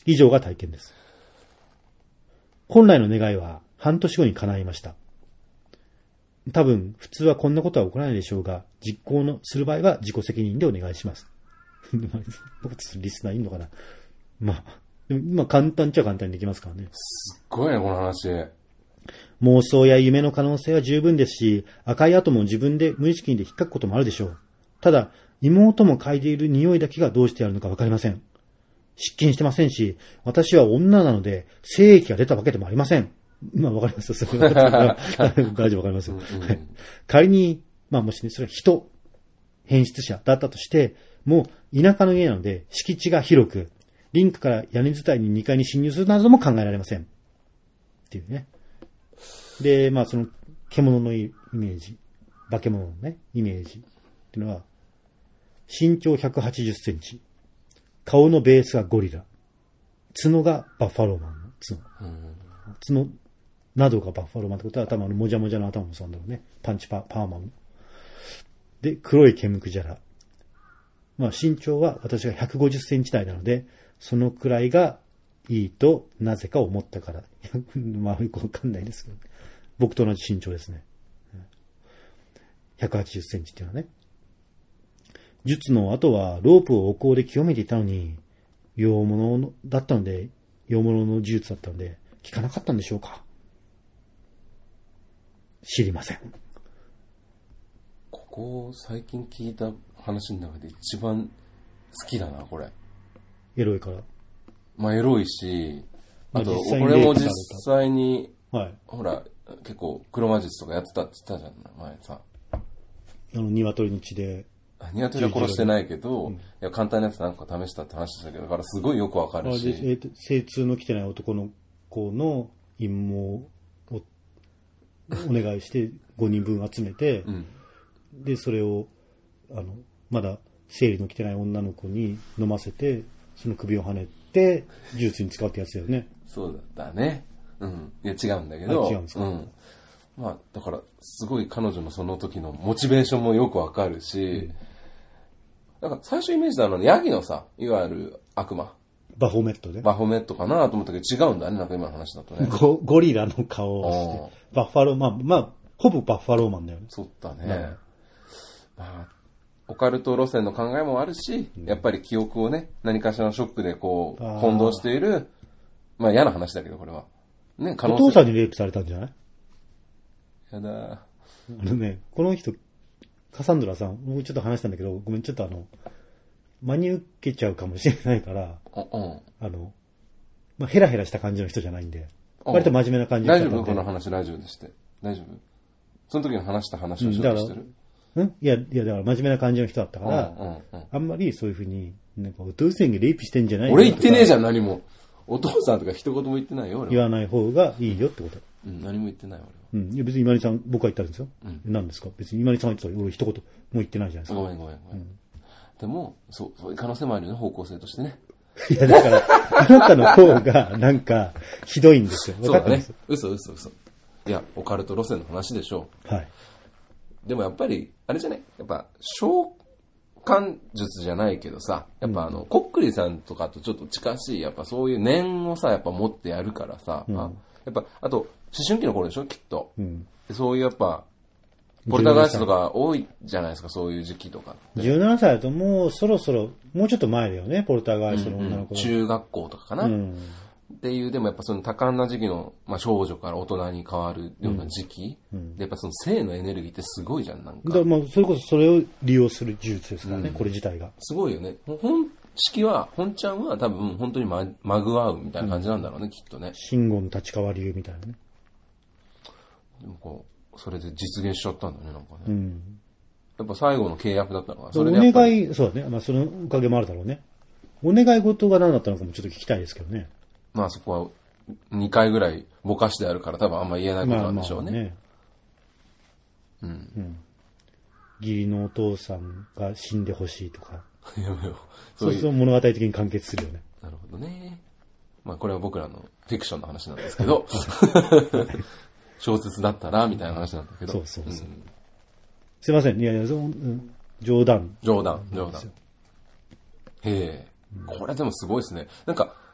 以上が体験です。本来の願いは半年後に叶いました。多分、普通はこんなことは起こらないでしょうが、実行のする場合は自己責任でお願いします。リスナーいんのかな。まあ、でも今簡単っちゃ簡単にできますからね。 すっごいね、この話。 妄想や夢の可能性は十分ですし、赤い跡も自分で無意識で引っかくこともあるでしょう。ただ、妹も嗅いでいる匂いだけがどうしてあるのかわかりません。失禁してませんし、私は女なので、精液が出たわけでもありません。まあわかりますよ。それは大丈夫わかりますよ。うんうん、仮に、まあもしね、それは人、変質者だったとして、もう田舎の家なので、敷地が広く、リンクから屋根伝いににかいに侵入するなども考えられません。っていうね。で、まあその、獣のイメージ、化け物のね、イメージっていうのは、身長ひゃくはちじゅっセンチ、顔のベースがゴリラ、角がバッファローマンの角。角などがバッファローマンってことは、多分あの、もじゃもじゃの頭もそうなんだろうね。パンチパ、パーマン。で、黒い毛むくじゃら。まあ身長は私がひゃくごじゅっセンチ台なので、そのくらいがいいとなぜか思ったから。まあよくわかんないですけど。僕と同じ身長ですね。ひゃくはちじゅっセンチっていうのはね。術の後はロープをお香で清めていたのに、洋物だったので、洋物の呪術だったので、効かなかったんでしょうか。知りません。 ここ最近聞いた話の中で一番好きだな、これ。 エロいから。 まあエロいし、あと、これも実際に、はい、ほら、結構黒魔術とかやってたって言ったじゃん、前さ。 あの、鶏の血で。 鶏は殺してないけど、うん、いや簡単なやつなんか試したって話したけど、だからすごいよくわかるし。 えー、精通の来てない男の子の陰謀をお願いしてごにんぶん集めて、うん、で、それを、あの、まだ生理の来てない女の子に飲ませて、その首を跳ねて、呪術に使うってやつだよね。 そうだったね。うん。いや、違うんだけど。 違うんですか。うん。 まあ、だから、すごい彼女のその時のモチベーションもよくわかるし、うん、なんか最初イメージしたのは、ヤギのさ、いわゆる悪魔。 バフォメットで。 バフォメットかなと思ったけど違うんだね、なんか今の話だとね。 ゴ, ゴリラの顔をして。バッファローマン、まあ、ほぼバッファローマンだよね。 そうだね。うん、まあ、オカルト路線の考えもあるし、うん、やっぱり記憶をね、何かしらのショックでこう、混同している、まあ嫌な話だけど、これは。ね、可能性。 お父さんにレイプされたんじゃない？ やだ。あのね、この人、カサンドラさん、もうちょっと話したんだけど、ごめん、ちょっとあの、真に受けちゃうかもしれないから、うん、あの、まあ、ヘラヘラした感じの人じゃないんで、割と真面目な感じの人だったんで。大丈夫？この話ラジオでして。大丈夫？その時に話した話をしようとしてる？ うん、いや、いや、だから真面目な感じの人だったから、うんうんうん、あんまりそういうふうに、なんかお父さんがレイプしてんじゃない？ 俺言ってねえじゃん、何も。お父さんとか一言も言ってないよ、俺は。 言わない方がいいよってこと。 うん、何も言ってない、俺は。 うん。いや、別に今里さん、僕は言ったんですよ。うん。何ですか？別に今里さんが言ってたら、俺一言も言ってないじゃないですか。 ごめん、ごめん、ごめん。うん、でも、そう、そういう可能性もあるよね、方向性としてね。 いや、だから、あなたの方が、なんか、ひどいんですよ。 そうだね。嘘、嘘、嘘。いや、オカルト路線の話でしょう。はい。 でもやっぱり、あれじゃないやっぱ、召喚術じゃないけどさ、やっぱあの、うん、コックリさんとかとちょっと近しい、やっぱそういう念をさ、やっぱ持ってやるからさ、うん、やっぱ、あと、思春期の頃でしょきっと、うん。そういうやっぱ、ポルターガイストとか多いじゃないですか、そういう時期とか。 じゅうななさいだともうそろそろ、もうちょっと前だよね、ポルターガイストの女の子、 うんうん。中学校とかかな、うん、っていう、でもやっぱその多感な時期の、まあ、少女から大人に変わるような時期、うん、でやっぱその性のエネルギーってすごいじゃん、なんか。 だからまあそれこそそれを利用する技術ですからね、うん、これ自体が。 すごいよね。本式は、本ちゃんは多分本当にま、まぐわうみたいな感じなんだろうね、うん、きっとね。 真言立川流みたいなね。 でもこう、それで実現しちゃったんだね、なんかね。うん、やっぱ最後の契約だったのかな。 それでお願い、そうだね。まあそのおかげもあるだろうね。お願い事が何だったのかもちょっと聞きたいですけどね。 まあそこはにかいぐらいぼかしてあるから多分あんま言えないことなんでしょうね。まあまあね。うん。うん。 義理のお父さんが死んでほしいとか。 やめよう。 そうすると物語的に完結するよね。 なるほどね。まあこれは僕らのフィクションの話なんですけど。小説だったらみたいな話なんだけど。 そうそうそう。うん、すいません。いやいや、その、うん、冗談。 冗談、冗談。へえ、うん。これでもすごいですね。なんか、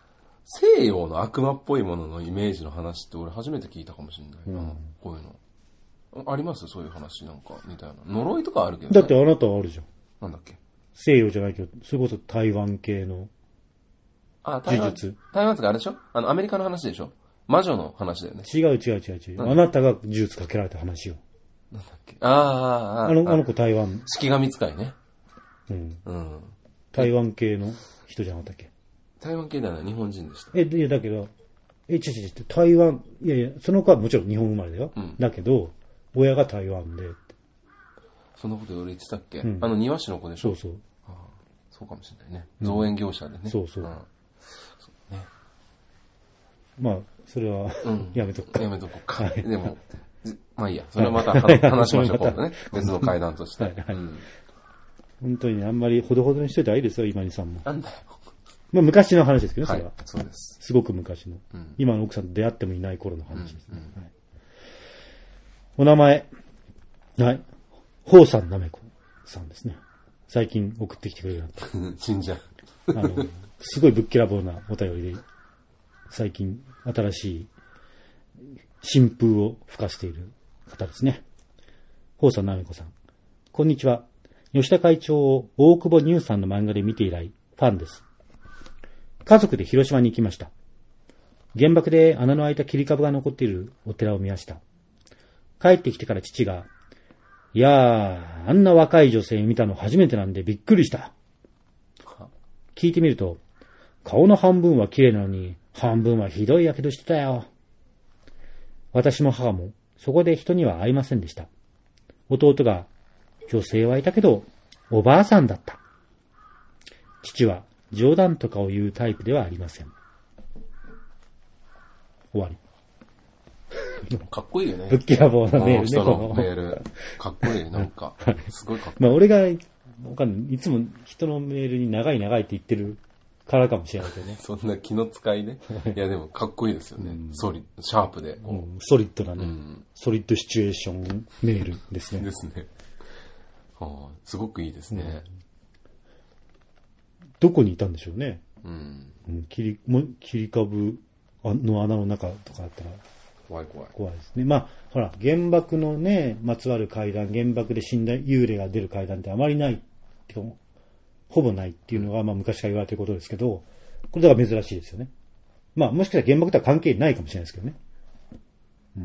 西洋の悪魔っぽいもののイメージの話って俺初めて聞いたかもしれないな、うん、こういうの。ありますそういう話なんかみたいな。呪いとかあるけど、ね、 だってあなたはあるじゃん。 なんだっけ西洋じゃないけど、それこそ台湾系のあ、台湾、台湾とかあれでしょあの、アメリカの話でしょ魔女の話だよね。 違う違う違う違う。あなたが呪術かけられた話よ。 なんだっけああ、ああ、 あの、あの子台湾。 式神使いね。 うん。うん。台湾系の人じゃなかったっけ台湾系ではない日本人でした。 え、いや、だけど、え、ちょちょちょ、台湾、いやいや、その子はもちろん日本生まれだよ。うん、だけど、親が台湾で。 そんなこと俺言ってたっけ、うん、あの庭師の子でしょそうそう。ああそうかもしれないね。造園業者でね。うん、そうそう。うんそうね、 まあ、それは、うん、やめとくか。 やめとこうか。はい、でも、まあいいや。それはまた話しましょう、今度ね。別の会談として。はいはいうん、 本当にね、あんまりほどほどにしといたらいいですよ、今にさんも。 なんだよ。 まあ昔の話ですけどね、それは。 はい、そうです。 すごく昔の、うん。今の奥さんと出会ってもいない頃の話ですね。うんうんはい、お名前。はい。ほうさんなめこさんですね。最近送ってきてくれるようになった。 死んじゃう。あの、すごいぶっきらぼうなお便りで、最近新しい新風を吹かしている方ですね。ほうさんなめこさん。こんにちは。吉田会長を大久保乳さんの漫画で見て以来、ファンです。家族で広島に行きました。原爆で穴の開いた切り株が残っているお寺を見ました。帰ってきてから父が、いやー、あんな若い女性見たの初めてなんでびっくりした。聞いてみると、顔の半分は綺麗なのに、半分はひどいやけどしてたよ。私も母も、そこで人には会いませんでした。弟が、女性はいたけど、おばあさんだった。父は、冗談とかを言うタイプではありません。終わり。 かっこいいよね。 ぶっきらぼうなメールね。 人のメール。かっこいい。なんか、すごいかっこいい。 まあ俺が、わかんない。いつも人のメールに長い長いって言ってるからかもしれないけどね。 そんな気の使いね。いやでもかっこいいですよね。うん、ソリシャープで、 うん。ソリッドなね、うん。ソリッドシチュエーションメールですね。 ですね。はあ、すごくいいですね、うん。 どこにいたんでしょうね。 うん。 切り、も切り株の穴の中とかだったら。 怖い怖い。 怖いですね。まあ、ほら、原爆のね、まつわる怪談、原爆で死んだ幽霊が出る怪談ってあまりないっていうか、ほぼないっていうのが、まあ昔から言われてることですけど、これだから珍しいですよね。まあもしかしたら原爆とは関係ないかもしれないですけどね。うん。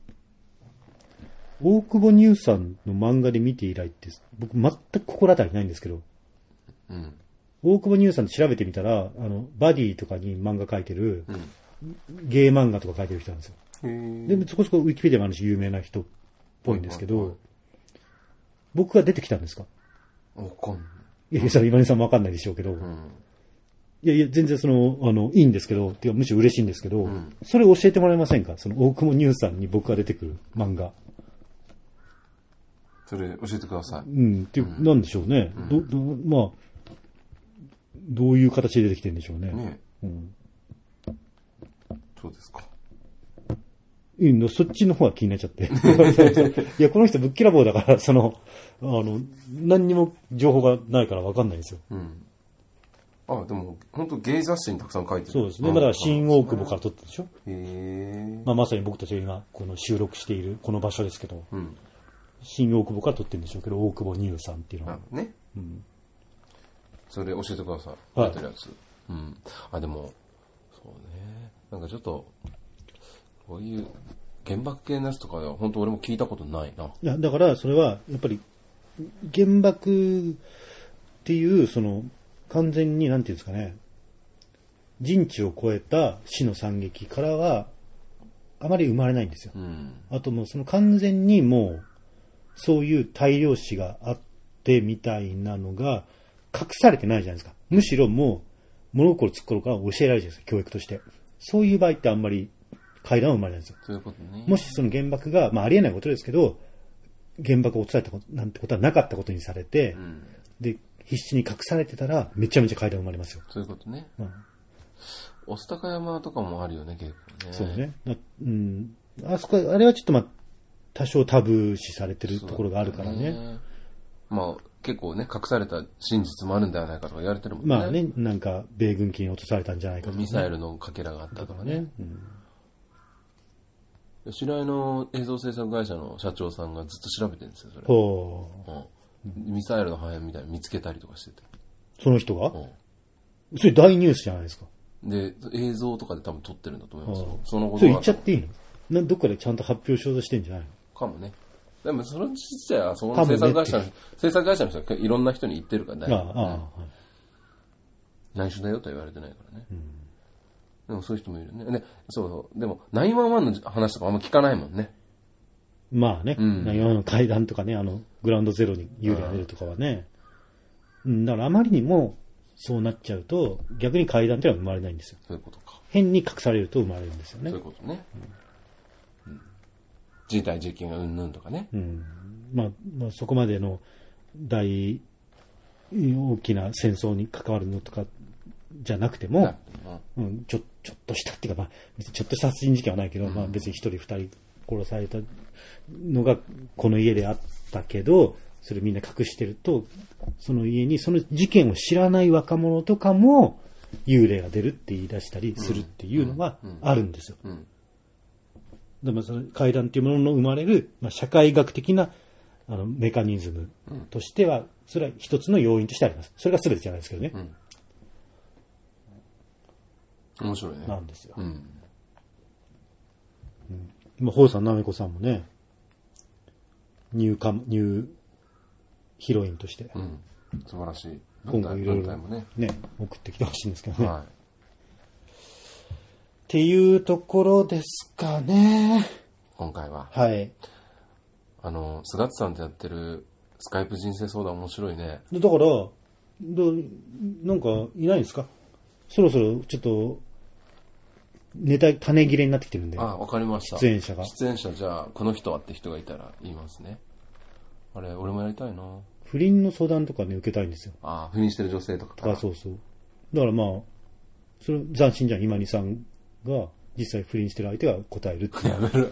大久保乳さんの漫画で見て以来って、僕全く心当たりないんですけど、 うん。 大久保乳さんって調べてみたら、あの、バディとかに漫画描いてる、うん、ゲー漫画とか描いてる人なんですよ。で、そこそこウィキペディアもあるし有名な人っぽいんですけど、はいはいはい、僕が出てきたんですか？ わかんない。 いやいや、それ今根さんもわかんないでしょうけど、うん、いやいや、全然その、あの、いいんですけど、てかむしろ嬉しいんですけど、うん、それ教えてもらえませんか？その大久保乳さんに僕が出てくる漫画。 それ教えてください。 うん、っていう、うん、なんでしょうね。うん、ど、ど、まあ、どういう形で出てきてるんでしょうね。ねうん、 そうですか。 いいの、そっちの方が気になっちゃって。いや、この人ぶっきらぼうだから、その、あの、何にも情報がないから分かんないんですよ。 うん。あ、でも、本当ゲイ雑誌にたくさん書いてる。 そうですね。まだ新大久保から撮ったでしょ。 へまあ、まさに僕たちが今、この収録しているこの場所ですけど、うん、新大久保から撮ってるんでしょうけど、大久保乳さんっていうのは。 ね。 うん。 それ教えてください。 はい。 やってるやつ。うん。あ、でも、そうね。なんかちょっと、こういう原爆系のやつとかでは本当俺も聞いたことないな。いや、だからそれはやっぱり原爆っていうその完全になんていうんですかね、人知を超えた死の惨劇からはあまり生まれないんですよ。 うん、 あともうその完全にもうそういう大量死があってみたいなのが隠されてないじゃないですか。むしろもう物心つく頃から教えられるじゃないですか、教育として。そういう場合ってあんまり階段は生まれないんですよ。 そういうことね。 もしその原爆が、まあありえないことですけど、原爆を落とされたことなんてことはなかったことにされて、うん、で、必死に隠されてたら、めちゃめちゃ階段生まれますよ。 そういうことね。うん。御巣鷹山とかもあるよね、結構ね。 そうね。うん。あそこ、あれはちょっとまあ、多少タブー視されてるところがあるからね。ねまあ、 結構ね、隠された真実もあるんではないかとか言われてるもんね。 まあね、なんか、米軍機に落とされたんじゃないかとか、ね。 ミサイルのかけらがあったとかね。 うん、 知り合いの映像制作会社の社長さんがずっと調べてるんですよ、それ。 ほう、 うん。ミサイルの破片みたいに見つけたりとかしてて。 その人が、 うん、 それ大ニュースじゃないですか。 で、映像とかで多分撮ってるんだと思いますよ。 そのことそれ言っちゃっていいの？などっかでちゃんと発表しようとしてんじゃないのかもね。でもその自体はその制作会社の、制作会社の人はいろんな人に言ってるからね。ああ、ああ、内緒だよとは言われてないからね。うん、でもそういう人もいるね。で、そうそう。でも、ナインワンワンの話とかあんま聞かないもんね。 まあね。うん、ナインワンワンの階段とかね、あの、グラウンドゼロに幽霊が出るとかはね。うん、だからあまりにもそうなっちゃうと、逆に階段っていうのは生まれないんですよ。 そういうことか。 変に隠されると生まれるんですよね。 そういうことね。うんうん、自体実験がうんぬんとかね。 うん、まあ、まあ、そこまでの大、大きな戦争に関わるのとかじゃなくても、うん、ちょ、ちょっとしたっていうか、まあ、別にちょっとした殺人事件はないけど、うん、まあ別に一人二人殺されたのがこの家であったけど、それみんな隠してると、その家にその事件を知らない若者とかも幽霊が出るって言い出したりするっていうのがあるんですよ。うんうんうん、でもその怪談っていうものの生まれる、まあ、社会学的なあのメカニズムとしては、それは一つの要因としてあります。それが全てじゃないですけどね。 うん、面白いね。 なんですよ。うん。 うん、 今、ホウさん、ナメコさんもね、ニューカム、ニューヒロインとして、 うん、素晴らしい。 今後いろいろね、 ね、送ってきてほしいんですけどね。 はい。 っていうところですかね。 今回は。 はい。 あの、菅津さんとやってるスカイプ人生相談面白いね。 だから、どなんかいないですか？そろそろちょっと、ネタ、種切れになってきてるんで。 あ、わかりました。 出演者が。 出演者、じゃあ、この人はって人がいたら言いますね。あれ、俺もやりたいな。 不倫の相談とかね、受けたいんですよ。 ああ、不倫してる女性とかから。 あ、そうそう。だからまあ、それ斬新じゃん、今にさんが実際不倫してる相手が答えるっていう。 やめる。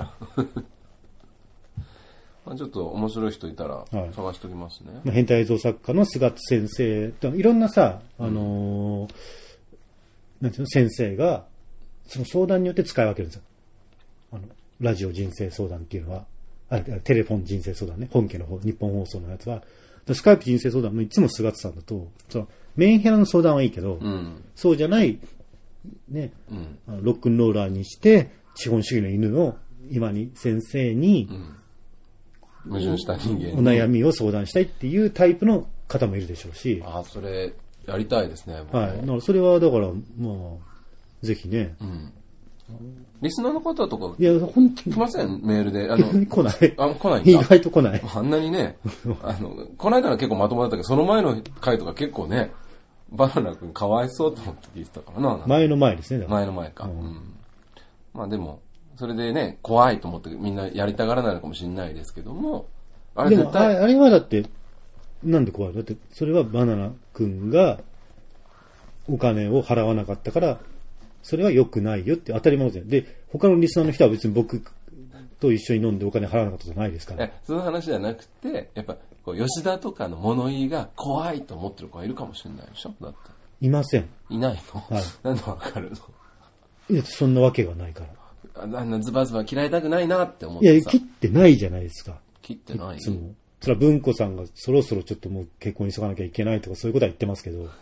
まあちょっと面白い人いたら探しておきますね。はい、 まあ、変態映像作家の菅先生、いろんなさ、あのー、なんていうの、先生が、その相談によって使い分けるんですよ。あの、ラジオ人生相談っていうのは、あ、テレフォン人生相談ね、本家の方、日本放送のやつは、スカイプ人生相談もいつも菅さんだと、そのメンヘラの相談はいいけど、 うん、 そうじゃない、ね、うん、ロックンローラーにして、資本主義の犬を今に先生に、 うん、矛盾した人間お悩みを相談したいっていうタイプの方もいるでしょうし。 ああ、それ、やりたいですね。 僕はい。だからそれは、だから、まあ、ぜひね。 うん。リスナーの方とか、 いや、本当に。 来ませんメールで。あの、 来ない。 あ、来ないんだ。 意外と来ない。 あんなにね、あの、この間は結構まともだったけど、その前の回とか結構ね、バナナ君かわいそうと思って聞いてたからな。 前の前ですね。 前の前か。うん。うん、まあでも、それでね、怖いと思ってみんなやりたがらないのかもしれないですけども、 あれ絶対。でもあれはだって、なんで怖いの？だって、それはバナナ君がお金を払わなかったから、それは良くないよって当たり前ですよ。で、他のリスナーの人は別に僕と一緒に飲んでお金払わなかったじゃないですから。 え、その話じゃなくて、やっぱ、こう吉田とかの物言いが怖いと思ってる子がいるかもしれないでしょだって。 いません。 いないの？ はい。 なんでわかるの？ いや、そんなわけがないから。 あんなズバズバ嫌いたくないなって思ってさ。 いや、切ってないじゃないですか。 切ってない。いつも。それは文子さんがそろそろちょっともう結婚急がなきゃいけないとかそういうことは言ってますけど。うん、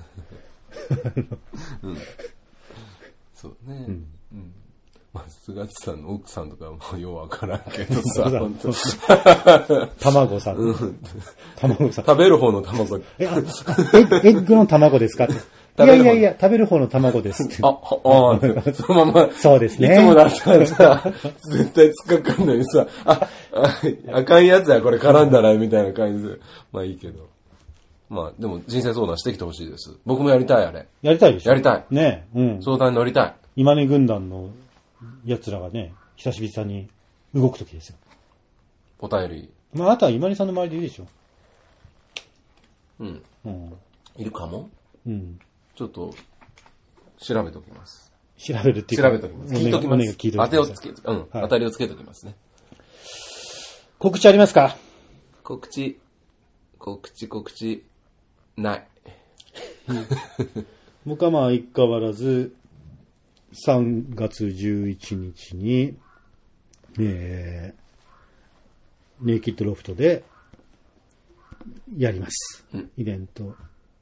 そうね。うん。うん、まあ、菅地さんの奥さんとかはもうようわからんけどさ。本当卵さん。うん、卵さん。 食べる方の卵。 え、あ、エッグの卵ですかって。いやいやいや、食べる方の卵ですって。 あ、あ、あ、そのまま。 そうですね。 いつもだったらさ、絶対突っかかんのにさ、あ、あ、あかんやつや、これ絡んだら、みたいな感じで。まあいいけど。まあ、でも人生相談してきてほしいです。僕もやりたい、あれ。 やりたいでしょ？ やりたい。 ねえ、うん。 相談に乗りたい。 今根軍団の奴らがね、久しぶりに動くときですよ。 お便り。 まあ、あとは今根さんの周りでいいでしょ。 うん。 うん。 いるかも？ うん。 ちょっと、調べておきます。 調べるっていうか。 調べておきます。聞いときます。 聞いときます。 当てをつけ、うん、はい、当たりをつけておきますね。 告知ありますか？ 告知、 告知告知、ない。 僕はまあ相変わらず、さんがつじゅういちにちに、えー、ネイキッドロフトでやります。 うん、 イベント。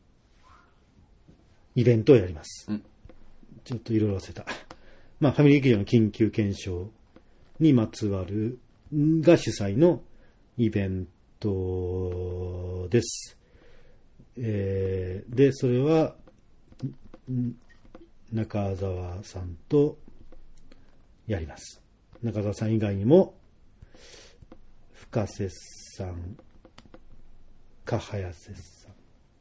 イベントをやります。 うん、 ちょっといろいろ忘れた。まあ、ファミリー劇場の緊急検証にまつわるが主催のイベントです。えー、で、それは、中澤さんとやります。中澤さん以外にも、深瀬さんか早瀬さん。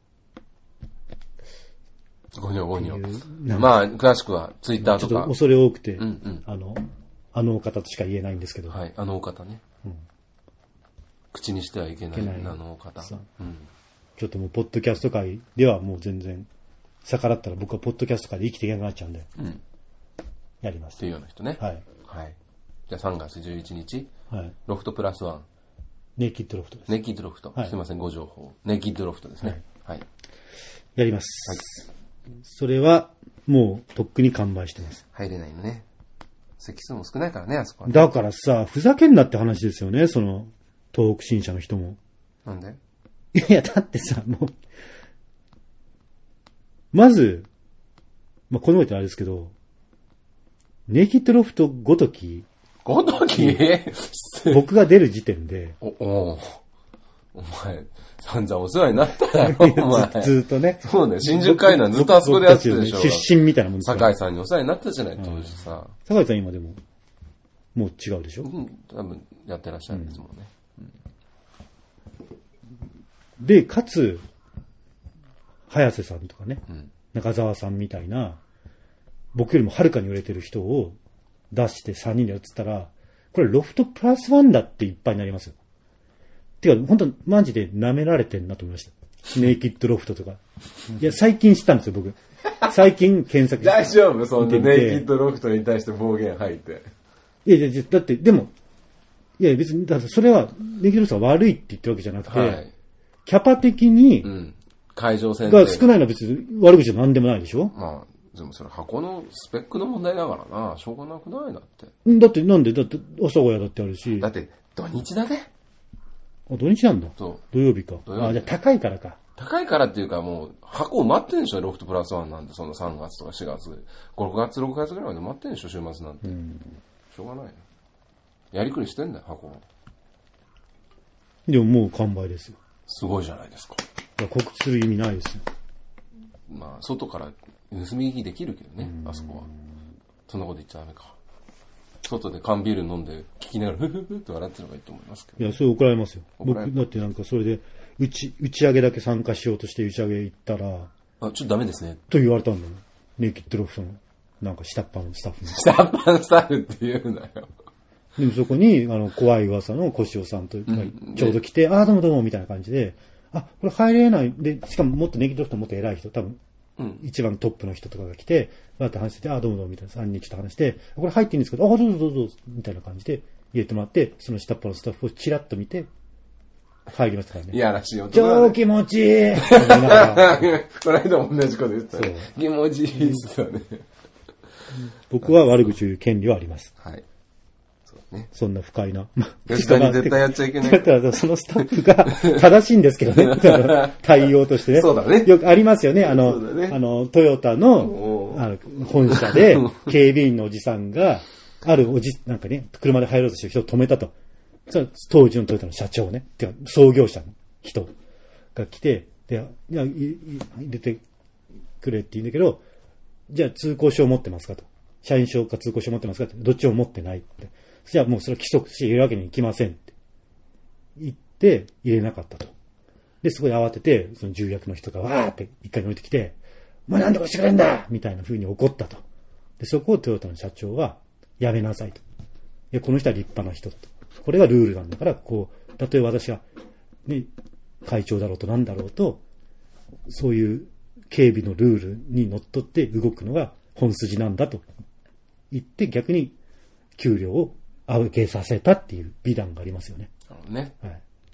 ごにょごにょ。まあ、詳しくはツイッターとか。 ちょっと恐れ多くて、 うんうん、 あの、あのお方としか言えないんですけど。 はい、あのお方ね。うん、口にしてはいけない、ないあのお方。うん、 ちょっともう、ポッドキャスト界ではもう全然、逆らったら僕はポッドキャスト界で生きていけなくなっちゃうんで、うん、やります。 っていうような人ね。 はい。 はい。じゃあさんがつじゅういちにち、 はい、 ロフトプラスワン。 ネイキッドロフトです。 ネイキッドロフト。はい、すいません、ご情報。ネイキッドロフトですね。はい。はい、 やります。はい。それは、もう、とっくに完売してます。 入れないのね。席数も少ないからね、あそこは、ね。 だからさ、ふざけんなって話ですよね、その、東北新社の人も。 なんで？ いや、だってさ、もう、まず、まあ、この前ってあれですけど、ネイキッドロフトごとき、 ごとき僕が出る時点で、 お、お、お前、散々お世話になっただろ、お前。 ず, ずっとね。 そうね、新宿海南ずっとあそこでやってたでしょ。 出身みたいなもんですから。酒井さんにお世話になったじゃない、当時さ。 酒井さん今でも、もう違うでしょ？うん、 多分やってらっしゃるんですもんね。うんうん、で、かつ、早瀬さんとかね、 うん、 中澤さんみたいな、僕よりもはるかに売れてる人を出してさんにんでやってたら、これロフトプラスワンだっていっぱいになりますよ。てか、本当マジで舐められてんなと思いました。ネイキッドロフトとか。いや、最近知ったんですよ、僕。最近検索して。 大丈夫そんなネイキッドロフトに対して暴言吐いて。 いやいや、だって、でも、いや別に、だってそれは、ネイキッドロフトが悪いって言ってるわけじゃなくて、はい、キャパ的に、うん、 会場選定が少ないのは別に悪口じゃ何でもないでしょ？ まあ、でもそれ箱のスペックの問題だからな、しょうがなくないだって。 だってなんで、だって阿佐ヶ谷だってあるし。 だって土日だね。 あ、土日なんだ。 そう。 土曜日か。土曜日。あ、じゃあ高いからか。 高いからっていうかもう箱埋まってんでしょ、ロフトプラスワンなんて、そのさんがつとかしがつ。ごがつ、ろくがつぐらいまで埋まってんでしょ、週末なんて。うん、しょうがないよ。やりくりしてんだよ、箱。 でももう完売ですよ。 すごいじゃないですか。 告知する意味ないですよ。 まあ、外から盗み聞きできるけどね、あそこは。そんなこと言っちゃダメか。外で缶ビール飲んで聞きながらフフフって笑ってるのがいいと思いますけど。 いや、それ怒られますよ。僕だってなんかそれで打ち打ち上げだけ参加しようとして打ち上げ行ったら、あ、 ちょっとダメですねと言われたんだよ。ネイキッドロフトのなんか下っ端のスタッフに。 下っ端のスタッフって言うなよ。 でもそこにあの怖い噂の小塩さんとちょうど来て、うん、ああどうもどうもみたいな感じで、あ、これ入れないで、しかももっとネイキッドロフトもっと偉い人、多分。うん、一番トップの人とかが来て、わーって話してて、あ、どうもどうもみたいな、さんにんちょっと話して、これ入っていいんですけど、あ、どうぞどうぞ、みたいな感じで入れてもらって、その下っ端のスタッフをチラッと見て、入りましたからね。 いやらしい男だね。超気持ちいいこの間も同じこと言ってたね。気持ちいいっすよね。 僕は悪口言う権利はあります。 はい。ね、 そんな不快な。 絶対に絶対やっちゃいけない。 だからそのスタッフが正しいんですけどね。対応としてね。 そうだね。 よくありますよね。あの、ね、あの、トヨタの、あの本社で警備員のおじさんが、あるおじ、なんかね、車で入ろうとしてる人を止めたと。そ当時のトヨタの社長ね。てか創業者の人が来て、で、いや、入れてくれって言うんだけど、じゃあ通行証持ってますかと。社員証か通行証持ってますかって。どっちも持ってないって。じゃあもうそれは規則して入れるわけにいきませんって言って入れなかったと。で、そこで慌てて、その重役の人がわーって一回に降りてきて、お前なんとかしてくれんだみたいな風に怒ったと。で、そこをトヨタの社長はやめなさいと。いや、この人は立派な人だと。これがルールなんだから、こう、たとえ私が、ね、会長だろうとなんだろうと、そういう警備のルールにのっとって動くのが本筋なんだと言って逆に給料を上げさせたっていう美談がありますよね。 なるほどね。 はい。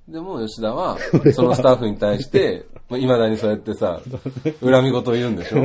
でも吉田は、そのスタッフに対して、いまだにそうやってさ、恨み事を言うんでしょ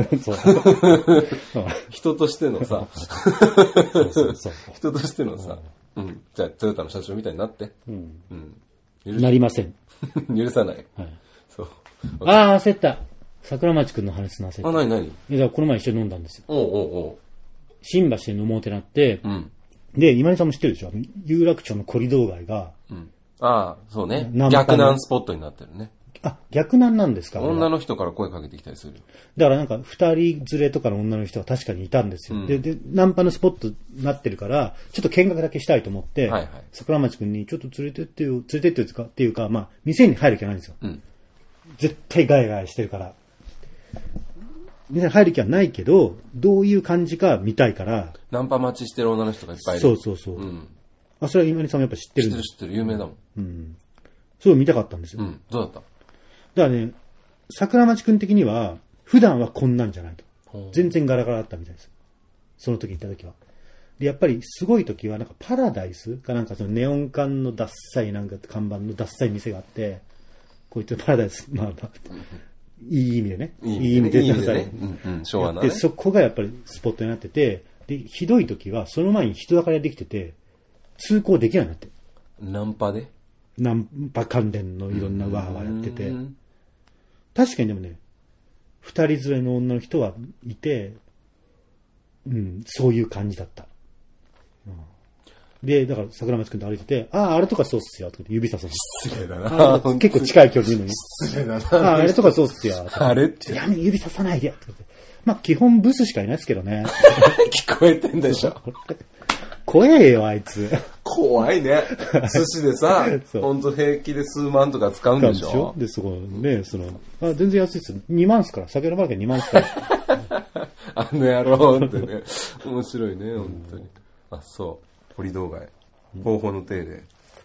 人としてのさ、人としてのさ、うん、じゃあトヨタの社長みたいになって。うんうん、なりません。 許さない。はい、 そうああ、焦った。桜町くんの話すな焦った。 あ、なになに？ いや、この前一緒に飲んだんですよ。 おうおうおう。 新橋で飲もうってなって、うん、で、今井さんも知ってるでしょ？有楽町のコリドー街が、うん、 ああ、そうね。逆難スポットになってるね。 あ、逆難なんですか？ 女の人から声かけてきたりする。 だからなんか、二人連れとかの女の人が確かにいたんですよ。うん、で、で、ナンパのスポットになってるから、ちょっと見学だけしたいと思って、はいはい、桜町くんにちょっと連れてってよ、連れてってよっていうか、まあ、店に入る気はないんですよ。うん、絶対ガヤガヤしてるから。店に入る気はないけど、どういう感じか見たいから。 ナンパ待ちしてる女の人がいっぱいいる。 そうそうそう。うん、あ、それは今井さんもやっぱ知ってるんです。 知ってる知ってる、有名だもん。 うん。すごい見たかったんですよ。 うん、どうだった？ だからね、桜町くん的には、普段はこんなんじゃないと。全然ガラガラだったみたいです。その時行った時は。で、やっぱりすごい時は、なんかパラダイスかなんかそのネオン管のダッサいなんか看板のダッサい店があって、こういったパラダイス、まあまあ、いい意味でね。いい意味でダッサい。うんうん、昭和なね。で、そこがやっぱりスポットになってて、で、ひどい時は、その前に人だかりができてて、通行できないようになって。 ナンパでナンパ関連のいろんなワーワーやってて。確かにでもね、二人連れの女の人はいて、うん、そういう感じだった。うん、で、だから桜町くんと歩いてて、ああ、あれとかそうっすよ、とかって指さすの。 失礼だな。 結構近い距離のに。 失礼だな。 ああ、あれとかそうっすよ。 あれって。 やめ、指ささないで。まあ、基本ブスしかいないですけどね。 聞こえてんでしょ。 怖えよ、あいつ。 怖いね。寿司でさ、ほんと平気で数万とか使うんでしょ。でしょで、そこね、その、あ、全然安いっす。にまんっすから。酒飲まなきゃにまんっすから。 あの野郎ってね。面白いね、本当に。あ、そう。堀道街。方法の手で。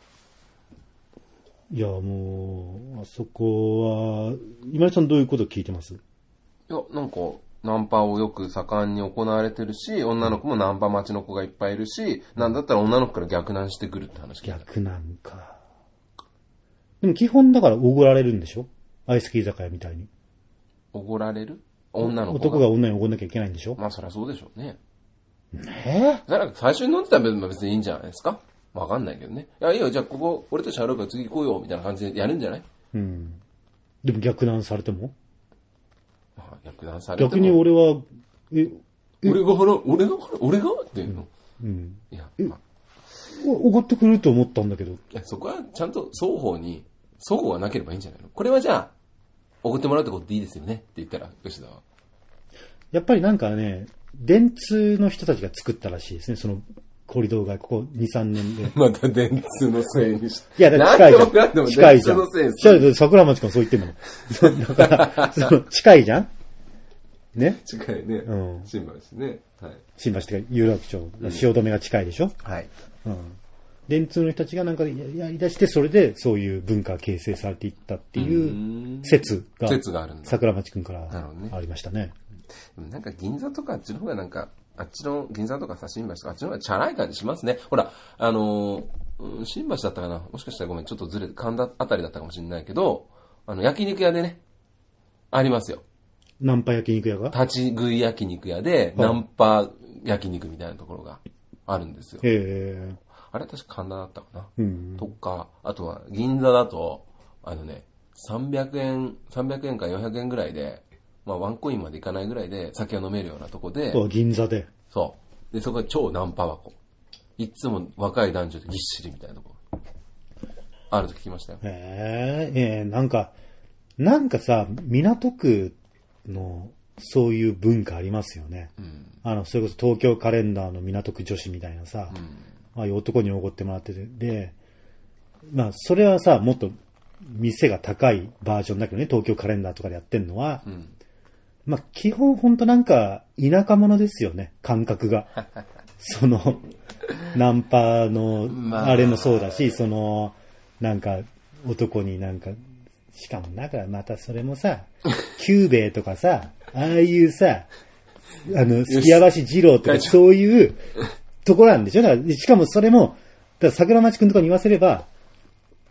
いや、もう、あそこは、今井さんどういうこと聞いてます？ いや、なんか、ナンパをよく盛んに行われてるし、女の子もナンパ待ちの子がいっぱいいるし、なんだったら女の子から逆難してくるって話聞いた。 逆難か。でも基本だからおごられるんでしょ？アイスキー居酒屋みたいに。 おごられる？女の子が。 男が女におごんなきゃいけないんでしょ？ まあそりゃそうでしょうね。 ねえ？ だから最初に飲んでたら別にいいんじゃないですか？わかんないけどね。いや、いいよ、じゃあここ、俺としゃべるから次行こうよ、みたいな感じでやるんじゃない？うん。 でも逆難されても？ 逆難されても。 逆に俺は、 え、俺が払う、俺が払う、俺がって言うの？うん。いや、まあ。 おごってくれると思ったんだけど。いや、そこはちゃんと双方に、双方がなければいいんじゃないの？これはじゃあ、おごってもらうってことでいいですよねって言ったら、吉田は。 やっぱりなんかね、電通の人たちが作ったらしいですね、その、コリドー街、ここに、さんねんで。 また電通のせいにして。 いや、だって近いじゃん。近いじゃん。 電通のせいに。桜町くんそう言ってんの。だから、その、近いじゃんね。 近いね。うん。新橋ね。はい。 新橋ってか、有楽町、汐留が近いでしょ、うん、はい。うん。電通の人たちがなんかやり出して、それでそういう文化が形成されていったっていう説が、 説があるんだ。 桜町くんからありましたね。 ね、なんか銀座とかあっちの方がなんか、あっちの銀座とかさ、新橋とかあっちの方がチャラい感じしますね。ほら、あのー、新橋だったかな、もしかしたらごめん、ちょっとずれて、神田あたりだったかもしれないけど、あの、焼肉屋でね、ありますよ。 ナンパ焼肉屋が立ち食い焼肉屋で、ナンパ焼肉みたいなところがあるんですよ。へー。あれ確か神田だったかな、うん、とか、あとは銀座だと、あのね、さんびゃくえん、さんびゃくえんかよんひゃくえんぐらいで、まあワンコインまでいかないぐらいで酒を飲めるようなとこで。 銀座で。 そう。で、そこで超ナンパ箱。いつも若い男女でぎっしりみたいなとこ。あると聞きましたよ。 へえ、えー、なんか、なんかさ、港区のそういう文化ありますよね。うん、あの、それこそ東京カレンダーの港区女子みたいなさ、うん、ああいう男におごってもらってて、で、まあ、それはさ、もっと店が高いバージョンだけどね、東京カレンダーとかでやってんのは、うん、まあ、基本ほんとなんか、田舎者ですよね、感覚が。その、ナンパの、あれもそうだし、まあ、その、なんか、男になんか、しかもなんかまたそれもさ、キューベイとかさ、ああいうさ、あの、すきやばし二郎とかそういうところなんでしょ。だからしかもそれも、だから桜町くんとかに言わせれば、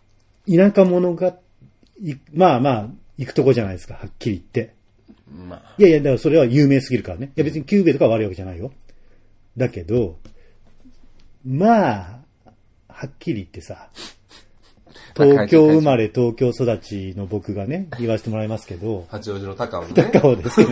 田舎者が、まあまあ、行くとこじゃないですか、はっきり言って。まあ。いやいや、だからそれは有名すぎるからね。いや別にキューベとか悪いわけじゃないよ。だけど、まあ、はっきり言ってさ、東京生まれ東京育ちの僕がね、言わせてもらいますけど。 八王子の高尾ね。 高尾ですけど。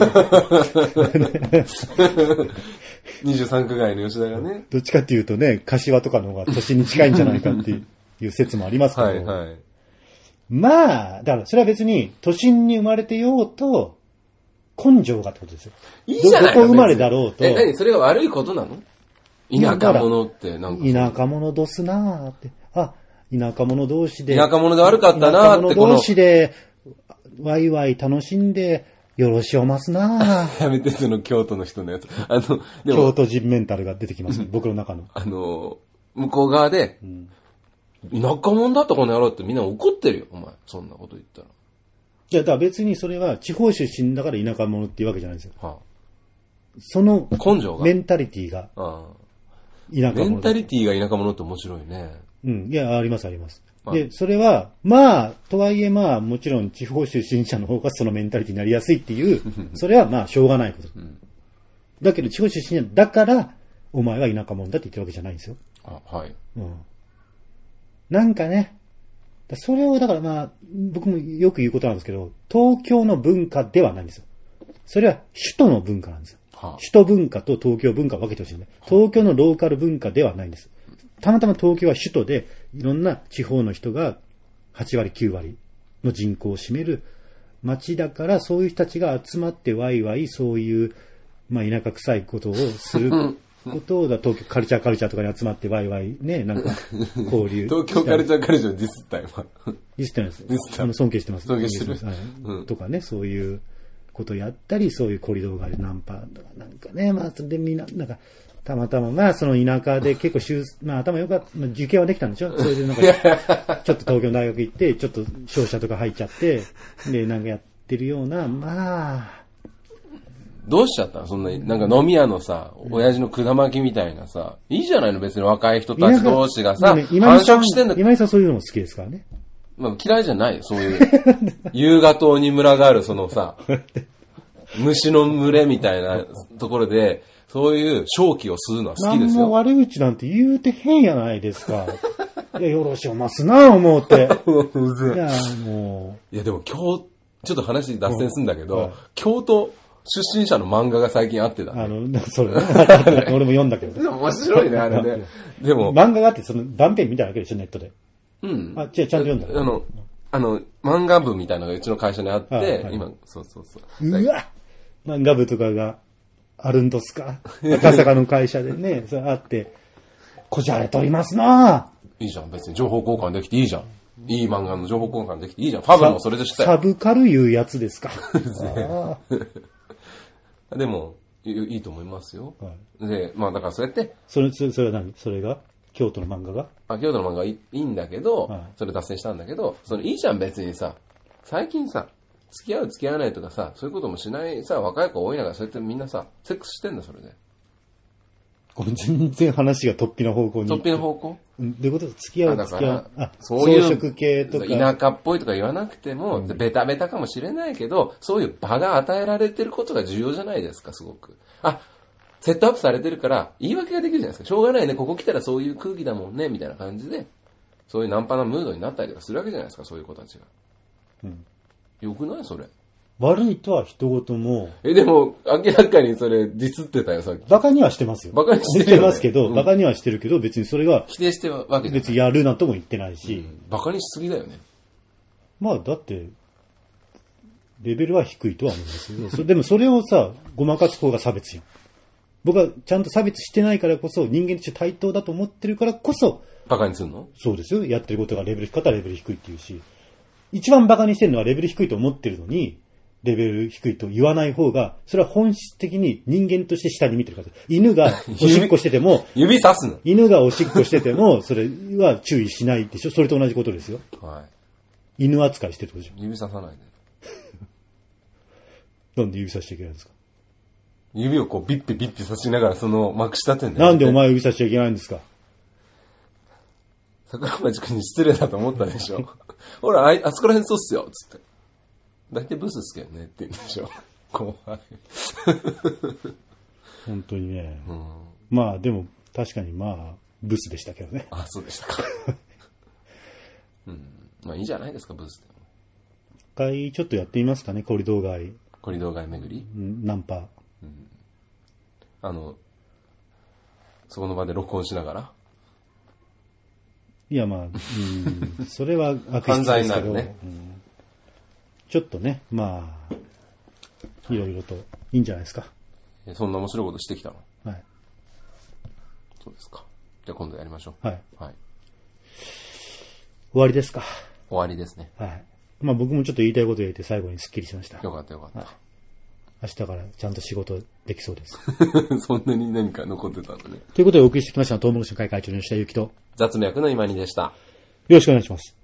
にじゅうさん区外の吉田がね。 どっちかっていうとね、柏とかの方が都心に近いんじゃないかっていう説もありますけど。はいはい。まあ、だからそれは別に都心に生まれてようと、根性がってことですよ。 いいじゃないどこ生まれだろうと。 え、何それが悪いことなの？田舎者ってなんか。 田舎者どすなーって。あ、田舎者同士で。 田舎者で悪かったなーって。 田舎者同士で、ワイワイ楽しんで、よろしおますなー。やめて、その京都の人のやつ。あの、 でも京都人メンタルが出てきます、ね、僕の中の。 あの、向こう側で、うん、田舎者だったこの野郎ってみんな怒ってるよ、お前。そんなこと言ったら。 いや、だから別にそれは地方出身だから田舎者っていうわけじゃないんですよ。はあ、その、根性が。メンタリティが。ああ田舎者。メンタリティが田舎者って面白いね。 うん。いや、ありますあります。で、それは、まあ、とはいえまあ、もちろん地方出身者の方がそのメンタリティになりやすいっていう、それはまあ、しょうがないこと。うん、だけど、地方出身者だから、お前は田舎者だって言ってるわけじゃないんですよ。 あ、はい。うん。 なんかね、それをだからまあ、僕もよく言うことなんですけど、東京の文化ではないんですよ。それは首都の文化なんですよ。はあ、首都文化と東京文化を分けてほしいね。東京のローカル文化ではないんです。たまたま東京は首都で、いろんな地方の人がはち割きゅう割の人口を占める街だから、そういう人たちが集まってワイワイそういう、まあ田舎臭いことをすることを、だ東京カルチャーカルチャーとかに集まってワイワイね、なんか交流。 東京カルチャーカルチャーディスった今。 ディスってないです。 ディスった。 あの尊敬してます。 尊敬してる。 はいうん、とかね、そういうことやったり、そういうコリドーがあるナンパとかなんかね、まあ、でみんな、なんか、たまたま、まあ、その田舎で結構修、まあ、頭良かった、まあ、受験はできたんでしょそれでなんか、ちょっと東京の大学行って、ちょっと商社とか入っちゃって、で、なんかやってるような、まあ。 どうしちゃったのそんな、なんか飲み屋のさ、親父の管巻きみたいなさ、いいじゃないの別に若い人たち同士がさ、繁殖してんだ。 今井さんそういうのも好きですからね。 まあ、嫌いじゃないよ、そういう。夕方に群がるそのさ、虫の群れみたいなところで、そういう正気を吸うのは好きですよ。 何も悪口なんて言うてへんやないですか。いや、よろしおますな、思うて。いや、もう。いや、でも今日、ちょっと話脱線するんだけど、はい、京都出身者の漫画が最近あってたね。 あの、それ、俺も読んだけど。 面白いね、あれね。でも。 漫画があって、その断片見ただけでしょ、ネットで。 うん。 あ、ちゃんと読んだ。 あの、あの、漫画部みたいなのがうちの会社にあって、はいはい、今、そうそうそう。 うわ漫画部とかがあるんとすか赤坂の会社でね、それあって、こじゃれとりますなぁ。 いいじゃん、別に情報交換できていいじゃん。いい漫画の情報交換できていいじゃん。ファブルもそれでしたよ。 サブカルいうやつですか。 でもい、いいと思いますよ。はい、で、まあだからそうやって。 それ、それ、それは何それが京都の漫画があ京都の漫画いいんだけど、はい、それ脱線したんだけど、それいいじゃん別にさ、最近さ、付き合う付き合わないとかさ、そういうこともしないさ、若い子多い中、そうやってみんなさ、セックスしてんだ、それで。 これ全然話が突飛な方向に。 突飛な方向どういうこと付き合う付き合う。あ、 そういう。 装飾系とか。 田舎っぽいとか言わなくても、うん、ベタベタかもしれないけど、そういう場が与えられてることが重要じゃないですか、すごく。あ、セットアップされてるから、言い訳ができるじゃないですか。しょうがないね、ここ来たらそういう空気だもんね、みたいな感じで、そういうナンパなムードになったりとかするわけじゃないですか、そういう子たちが。うん。よくないそれ。 悪いとは人事も。 え、でも、明らかにそれ、ディスってたよ、さっき。 バカにはしてますよ。 バカにしてる、 ね。してますけど、うん、バカにはしてるけど、別にそれが。 否定してるわけじゃない。 別にやるなとも言ってないし。うん、 バカにしすぎだよね。 まあ、だって、レベルは低いとは思うんですけど、それでもそれをさ、ごまかす方が差別やん。僕はちゃんと差別してないからこそ、人間として対等だと思ってるからこそ。 バカにするの？ そうですよ。やってることがレベル低かったらレベル低いっていうし。一番バカにしてるのはレベル低いと思ってるのに、レベル低いと言わない方が、それは本質的に人間として下に見てるから。犬がおしっこしてても、 指さすの？ 犬がおしっこしてても、それは注意しないでしょ。それと同じことですよ。はい。犬扱いしてるってことでしょ。 指ささないで。 なんで指さしちゃいけないんですか？ 指をこうビッピビッピさしながらそのまくし立てんだよ。なんでお前指さしちゃいけないんですか？ 桜町くんに失礼だと思ったでしょ。 ほら、あいあそこら辺そうっすよ、つって。大体ブスっすけどねって言うんでしょ。後輩。 本当にね。 うん、 まあでも確かにまあブスでしたけどね。 あ、そうでしたか。うん。まあいいじゃないですか、ブスでも。 一回ちょっとやってみますかね、コリドー街。 コリドー街巡り、 うん、ナンパ。 うん。あの、そこの場で録音しながら。 いやまあ、うん、それは悪質ですけど、ね、うん、ちょっとね、まあ、いろいろといいんじゃないですか。 そんな面白いことしてきたの？ はい。 そうですか。じゃあ今度やりましょう。 はい。 はい。 終わりですか。 終わりですね。 はい。まあ僕もちょっと言いたいこと言って最後にスッキリしました。 よかったよかった。はい、 明日からちゃんと仕事できそうです。 そんなに何か残ってたんだね。 ということでお送りしてきましたのはトウモロコシの会会長の吉田ゆきと雑務役の今にでした。 よろしくお願いします。